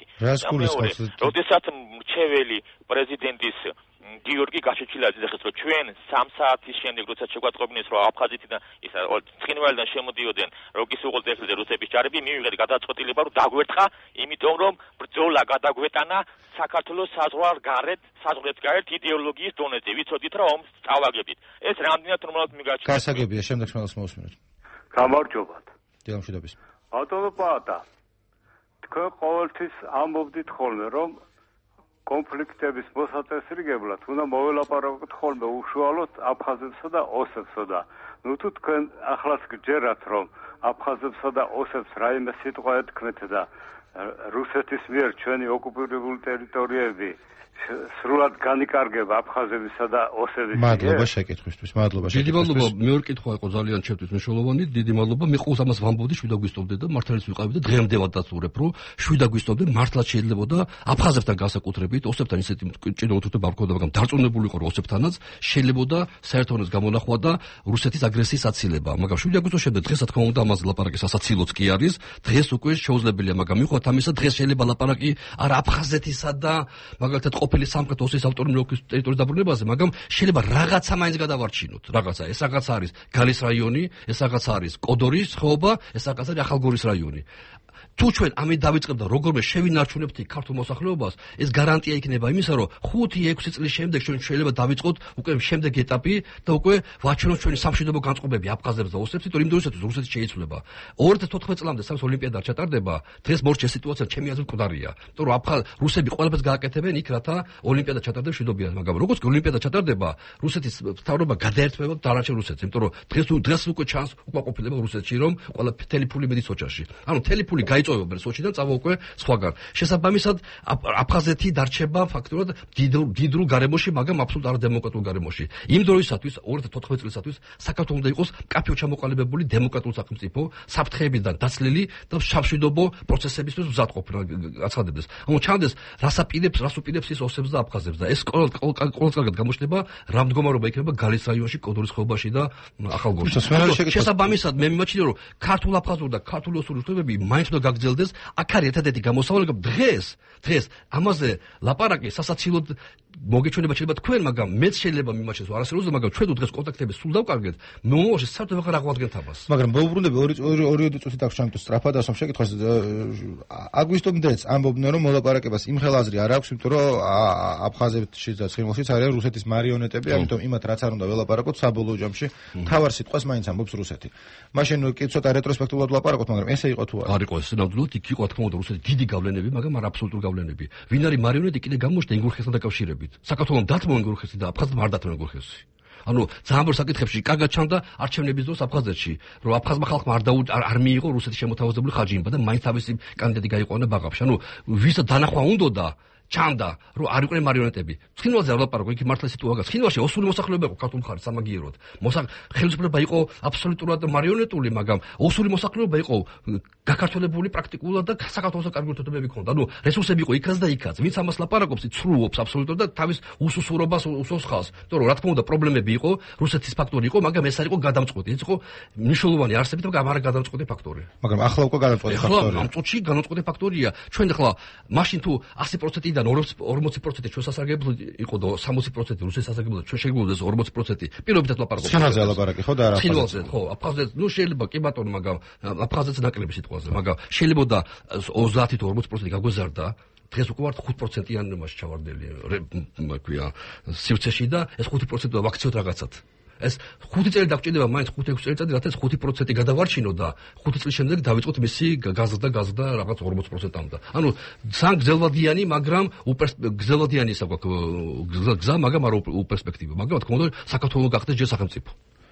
როდესაც მრჩეველი პრეზიდენტის გიორგი გაშეჩილაძე ეხეთ რომ ჩვენ სამ საათის შემდეგ როცა შეგვაწყობინეს რომ აფხაზეთიდან ის ცხინვალიდან შემოდიოდნენ როგის უღოლთ ეხლზე რუსების ჯარები მივიღეთ გადაწყვეტილება რომ დაგვერტყა იმიტომ რომ ბრძოლა გადაგვეტანა საქართველოს საზღვარ გარეთ საზღვრებს გარეთ იდეოლოგიის დონეზე ვიცოდით რომ ომს წავაგებით ეს რამდენად ნორმალურად მიგაჩნია გასაგებია შემდეგ შემოს მოусმინოთ გამარჯობათ დილამშვიდობის ბატონო პატა თქვენ ყოველთვის ამბობდით ხოლმე რომ კონფლიქტების მოსაწესრიგებლად უნდა მოველაპარაკოთ ხოლმე უშუალოდ აფხაზებსა და ოსებსა და ნუ თუ თქვენ ახლაც გჯერათ რომ აფხაზებსა და ოსებს რაიმე სიტყვა ეთქმეთ და რუსეთის მიერ ჩვენი ოკუპირებული ტერიტორიები სრულად განიკარგება აფხაზებისა და ოსების მადლობა შეკითხვისთვის მადლობა დიდი მადლობა მეორე კითხვა იყო ძალიან ჩემთვის მნიშვნელოვანი დიდი მადლობა მე ყოველს ამას ვამბობდი შვიდა გვისტობდე და მართლაც ვიყავი და დღემდე ვადასტურებ რომ შვიდა გვისტობდე მართლაც შეიძლებოდა აფხაზებთან განსაკუთრებით ოსებთან ისეთი ჭიდაუთუთა ბარქოდა მაგრამ დარწმუნებული იყო რომ ოსებთანაც შეიძლებოდა საერთოდ გამონახვა და რუსეთის აგრესიის აცილება მაგრამ შვიდა გვისტოს შემდეგ დღეს რა თქმა უნდა ამაზე ლაპარაკი სასაცილოც კი არის დღეს უკვე შეუძლებელია მაგრამ მიხვდათ ამისა დღეს შეიძლება ლაპარაკი არა აფხაზეთისა და მაგალითად ყოფილი სამხრეთ ოსეთის ავტონომიური ოლქის ტერიტორიის დაბრუნებაზე, მაგრამ შეიძლება რაღაცა მაინც გადავარჩინოთ. რაღაცა, ეს რაღაც არის გალის რაიონი, ეს რაღაც არის კოდორის ხეობა, ეს რაღაც არის ახალგორის რაიონი. თუ ჩვენ ამით დავიწყებთ და როგორმე შევინარჩუნებთ ქართულ მოსახლეობას, ეს გარანტია იქნება იმისა, რომ ხუთი ექვსი წლის შემდეგ ჩვენ შეიძლება დავიწყოთ უკვე შემდეგი ეტაპი და უკვე ვაჩვენოთ ჩვენი სამშვიდობო განწყობები აფხაზებს და ოსებს, იმიტომ რომ იმდროისათვის რუსეთი შეიცვლება. ორი ათას თოთხმეტ წლამდე სამს ოლიმპიადა ჩატარდება, დღეს მორჩე სიტუაცია ჩემი აზრით მკვდარია. იმიტომ რომ აფხაზ რუსები ყველაფერს გააკეთებენ იქ, რათა ოლიმპიადა ჩატარდეს მშვიდობიან, მაგრამ როგორც კი ოლიმპიადა ჩატარდება, რუსეთის მთავრობა გადაერთვება დანარჩენ რუსეთს, იმიტომ რომ დღეს დღეს უკვე ჩანს უკმაყოფილება რუსეთში, რომ ყველა მთელი ფული მედის ოჯახში. ანუ მთელი ფული წოვებენ სოჩიდან წავა უკვე სხვაგან. შესაბამისად აფხაზეთი დარჩება ფაქტურად დიდრულ გარემოში, მაგრამ აბსოლუტურად არადემოკრატიულ გარემოში. იმ დროისათვის ორი ათას თოთხმეტ წლისათვის საქართველოს უნდა იყოს მკაფიო ჩამოყალიბებული დემოკრატიული სახელმწიფო, საფრთხეებიდან დაცლილი და სამშვიდობო პროცესებისთვის მზადყოფნა აცხადებდეს. ანუ ჩანდეს რას აპირებს, რას უპირებს ის ოსებს და აფხაზებს და ეს ყოველთვის კარგად გამოჩნდება რა მდგომარეობა იქნება გალის რაიონში, კოდორის ხეობაში და ახალგორში. შესაბამისად მე მიმაჩნია რომ ქართულ აფხაზურ და ქართულ ოსური ურთიერთობები მაინც უნდა გაგრძელდეს, აქ არის ერთადერთი გამოსავალი, რომ დღეს, დღეს ამაზე ლაპარაკი სასაცილოდ მოგეჩვენება შეიძლება თქვენ, მაგრამ მეც შეიძლება მიმაჩნიოს არასერიოზულად, მაგრამ ჩვენ თუ დღეს კონტაქტები სულ დავკარგეთ, მომავალში საერთოდ აღარ აღვადგენთ ამას. მაგრამ მოუბრუნდები ორი ორი წუთი აქვს ჩემთვის სწრაფად ასომ შეკითხვას აგვისტომდეც ამბობდნენ რომ მოლაპარაკებას იმ ხელაზრი არ აქვს, იმიტომ რომ აფხაზეთში და ცხინვალშიც არიან რუსეთის მარიონეტები, ამიტომ იმათ რაც არ უნდა ველაპარაკოთ საბოლოო ჯამში, თავარ სიტყვას მაინც ამბობს რუსეთი. მაშინ კი ცოტა რეტროსპექტულად ვლაპარაკოთ, მაგრამ ესე იყო თუ არა? არ იყო ეს ნამდვილად იქ იყო თქმა უნდა რუსეთის დიდი გავლენები, მაგრამ არ აბსოლუტური გავლენები. ვინ არის მარიონეტი კიდე გამოჩნდა ინგურხესთან დაკავშირებით. საქართველოს დათმო ინგურხესი და აფხაზმა არ დათმო ინგურხესი. ანუ ძალიან ბევრ საკითხებში კარგად ჩანდა არჩევნების დროს აფხაზეთში, რომ აფხაზმა ხალხმა არ დაუ არ მიიღო რუსეთის შემოთავაზებული ხარჯი და მაინც თავისი კანდიდატი გაიყვანა ბაღებში. ანუ ვის დანახვა უნდოდა ჩანდა, რომ არ იყვნენ მარიონეტები. ცხინვალზე არ ლაპარაკო, იქ მართლა სიტუაცია. ცხინვალში ოსური მოსახლეობა იყო ქართულ მხარეს სამაგიეროდ. მოსა ხელისუფლება იყო აბსოლუტურად მარიონეტული, მაგრამ ოსური მოსახლეობა იყო გაქართველებული პრაქტიკულად და საქართველოს კარგი ურთიერთობები ჰქონდა. ანუ რესურსები იყო იქაც და იქაც. ვინც ამას ლაპარაკობს, იცრუობს აბსოლუტურად და თავის უსუსურობას უსოს ხალხს. იმიტომ რომ რა თქმა უნდა პრობლემები იყო, რუსეთის ფაქტორი იყო, მაგრამ ეს არ იყო გადამწყვეტი. ეს იყო მნიშვნელოვანი არსებით, მაგრამ არ გადამწყვეტი ფაქტორი. მაგრამ ახლა უკვე გადამწყვეტი ფაქტორია. ახლა ამ წუთში გადამწყვეტი ფაქტორია. ჩვენ ახლა მაშინ თუ ასი პროცენტიდან ორმოცი პროცენტი ჩვენ სასარგებლო იყო და სამოცი პროცენტი რუსეთის სასარგებლო ჩვენ შეგვიძლია ორმოცი პროცენტი პირობითად ლაპარაკობთ. ცხინვალზე ლაპარაკი ხო და არა აფხაზეთზე. ხო, აფხაზეთზე, ნუ შეიძლება კი ბატონო, მაგრამ აფხაზეთზე ნაკლები სიტყვაზე, მაგრამ შეიძლება და ოცდაათი თუ ორმოცი პროცენტი გაგვეზარდა. დღეს უკვე ვართ ხუთ პროცენტიან მასში ჩავარდნელი, ქვია, სივრცეში და ეს ხუთი პროცენტი ვაქციოთ რაღაცად. ეს ხუთი წელი დაგჭირდება მაინც ხუთი ექვსი წელიწადი, რათა ეს ხუთი პროცენტი გადავარჩინო და ხუთი წლის შემდეგ დავიწყოთ მისი გაზრდა გაზრდა რაღაც ორმოცი პროცენტამდე. ანუ ძალიან გრძელვადიანი, მაგრამ გრძელვადიანი ისა გვაქვს გზა, მაგრამ არ უპერსპექტივო. მაგრამ თქო უნდა საქართველოს გახდეს ჯერ სახელმწიფო.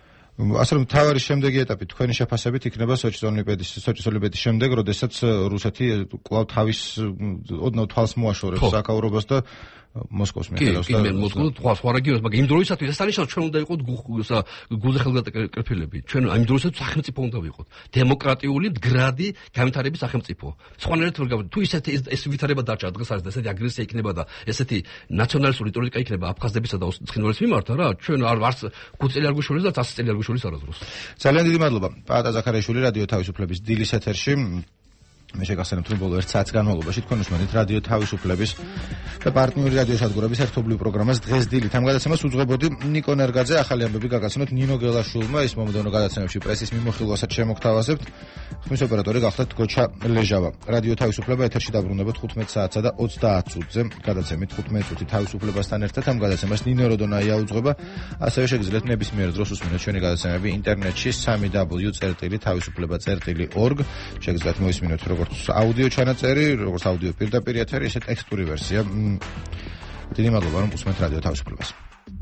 ასე რომ თავარი შემდეგი ეტაპი თქვენი შეფასებით იქნება სოჭის ოლიმპიადის სოჭის ოლიმპიადის შემდეგ, როდესაც რუსეთი კვლავ თავის ოდნავ თვალს მოაშორებს საკაურობას და მოსკოვს მიხედავს და კი, მე მოსკოვს თვალს ხო არ აგიოს, მაგრამ იმ დროისათვის ეს არის ჩვენ უნდა იყოთ გულზე ხელგატკრეფილები. ჩვენ იმ დროისათვის სახელმწიფო უნდა ვიყოთ. დემოკრატიული მდგრადი განვითარების სახელმწიფო. სხვანაირად ვერ გავიგე, თუ ისეთი ეს ვითარება დარჩა დღეს არის და ესეთი აგრესია იქნება და ესეთი ნაციონალისტური რიტორიკა იქნება აფხაზებისა და ცხინვალის მიმართ, რა, ჩვენ არ არც ხუთი წელი არ გვიშურეს და ასი წელი არ გვიშურეს არასდროს. ძალიან დიდი მადლობა. პაატა ზაქარიაშვილი, რადიო თავისუფლების დილის ეთერში. მე შეგახსენებთ, რომ ბოლო ერთ საათს განმავლობაში თქვენ უსმენთ რადიო თავისუფლების და პარტნიორი რადიო სადგურების ერთობლივ პროგრამას დღეს დილით. ამ გადაცემას უძღვებოდი ნიკო ნერგაძე, ახალი ამბები გაგაცნოთ ნინო გელაშვილმა, ის მომდევნო გადაცემებში პრესის მიმოხილვასაც შემოგთავაზებთ. ხმის ოპერატორი გახლდათ გოჩა ლეჟავა. რადიო თავისუფლება ეთერში დაბრუნებოთ ხუთმეტ საათსა და ოცდაათ წუთზე. გადაცემით ხუთმეტ წუთი თავისუფლებასთან ერთად ამ გადაცემას ნინო როდონაია უძღვება. ასევე შეგიძლიათ ნებისმიერ დროს უსმენოთ ჩვენი გადაცემები ინტერნეტში სამი დაბლიუ წერტილი თავისუფლება წერტილი ორგ. შეგიძლიათ მოისმინოთ როგორც აუდიო ჩანაწერი, როგორც აუდიო პირდაპირ ეთერი, ისე ტექსტური ვერსია. დიდი მადლობა, რომ უსმენთ რადიო თავისუფლებას.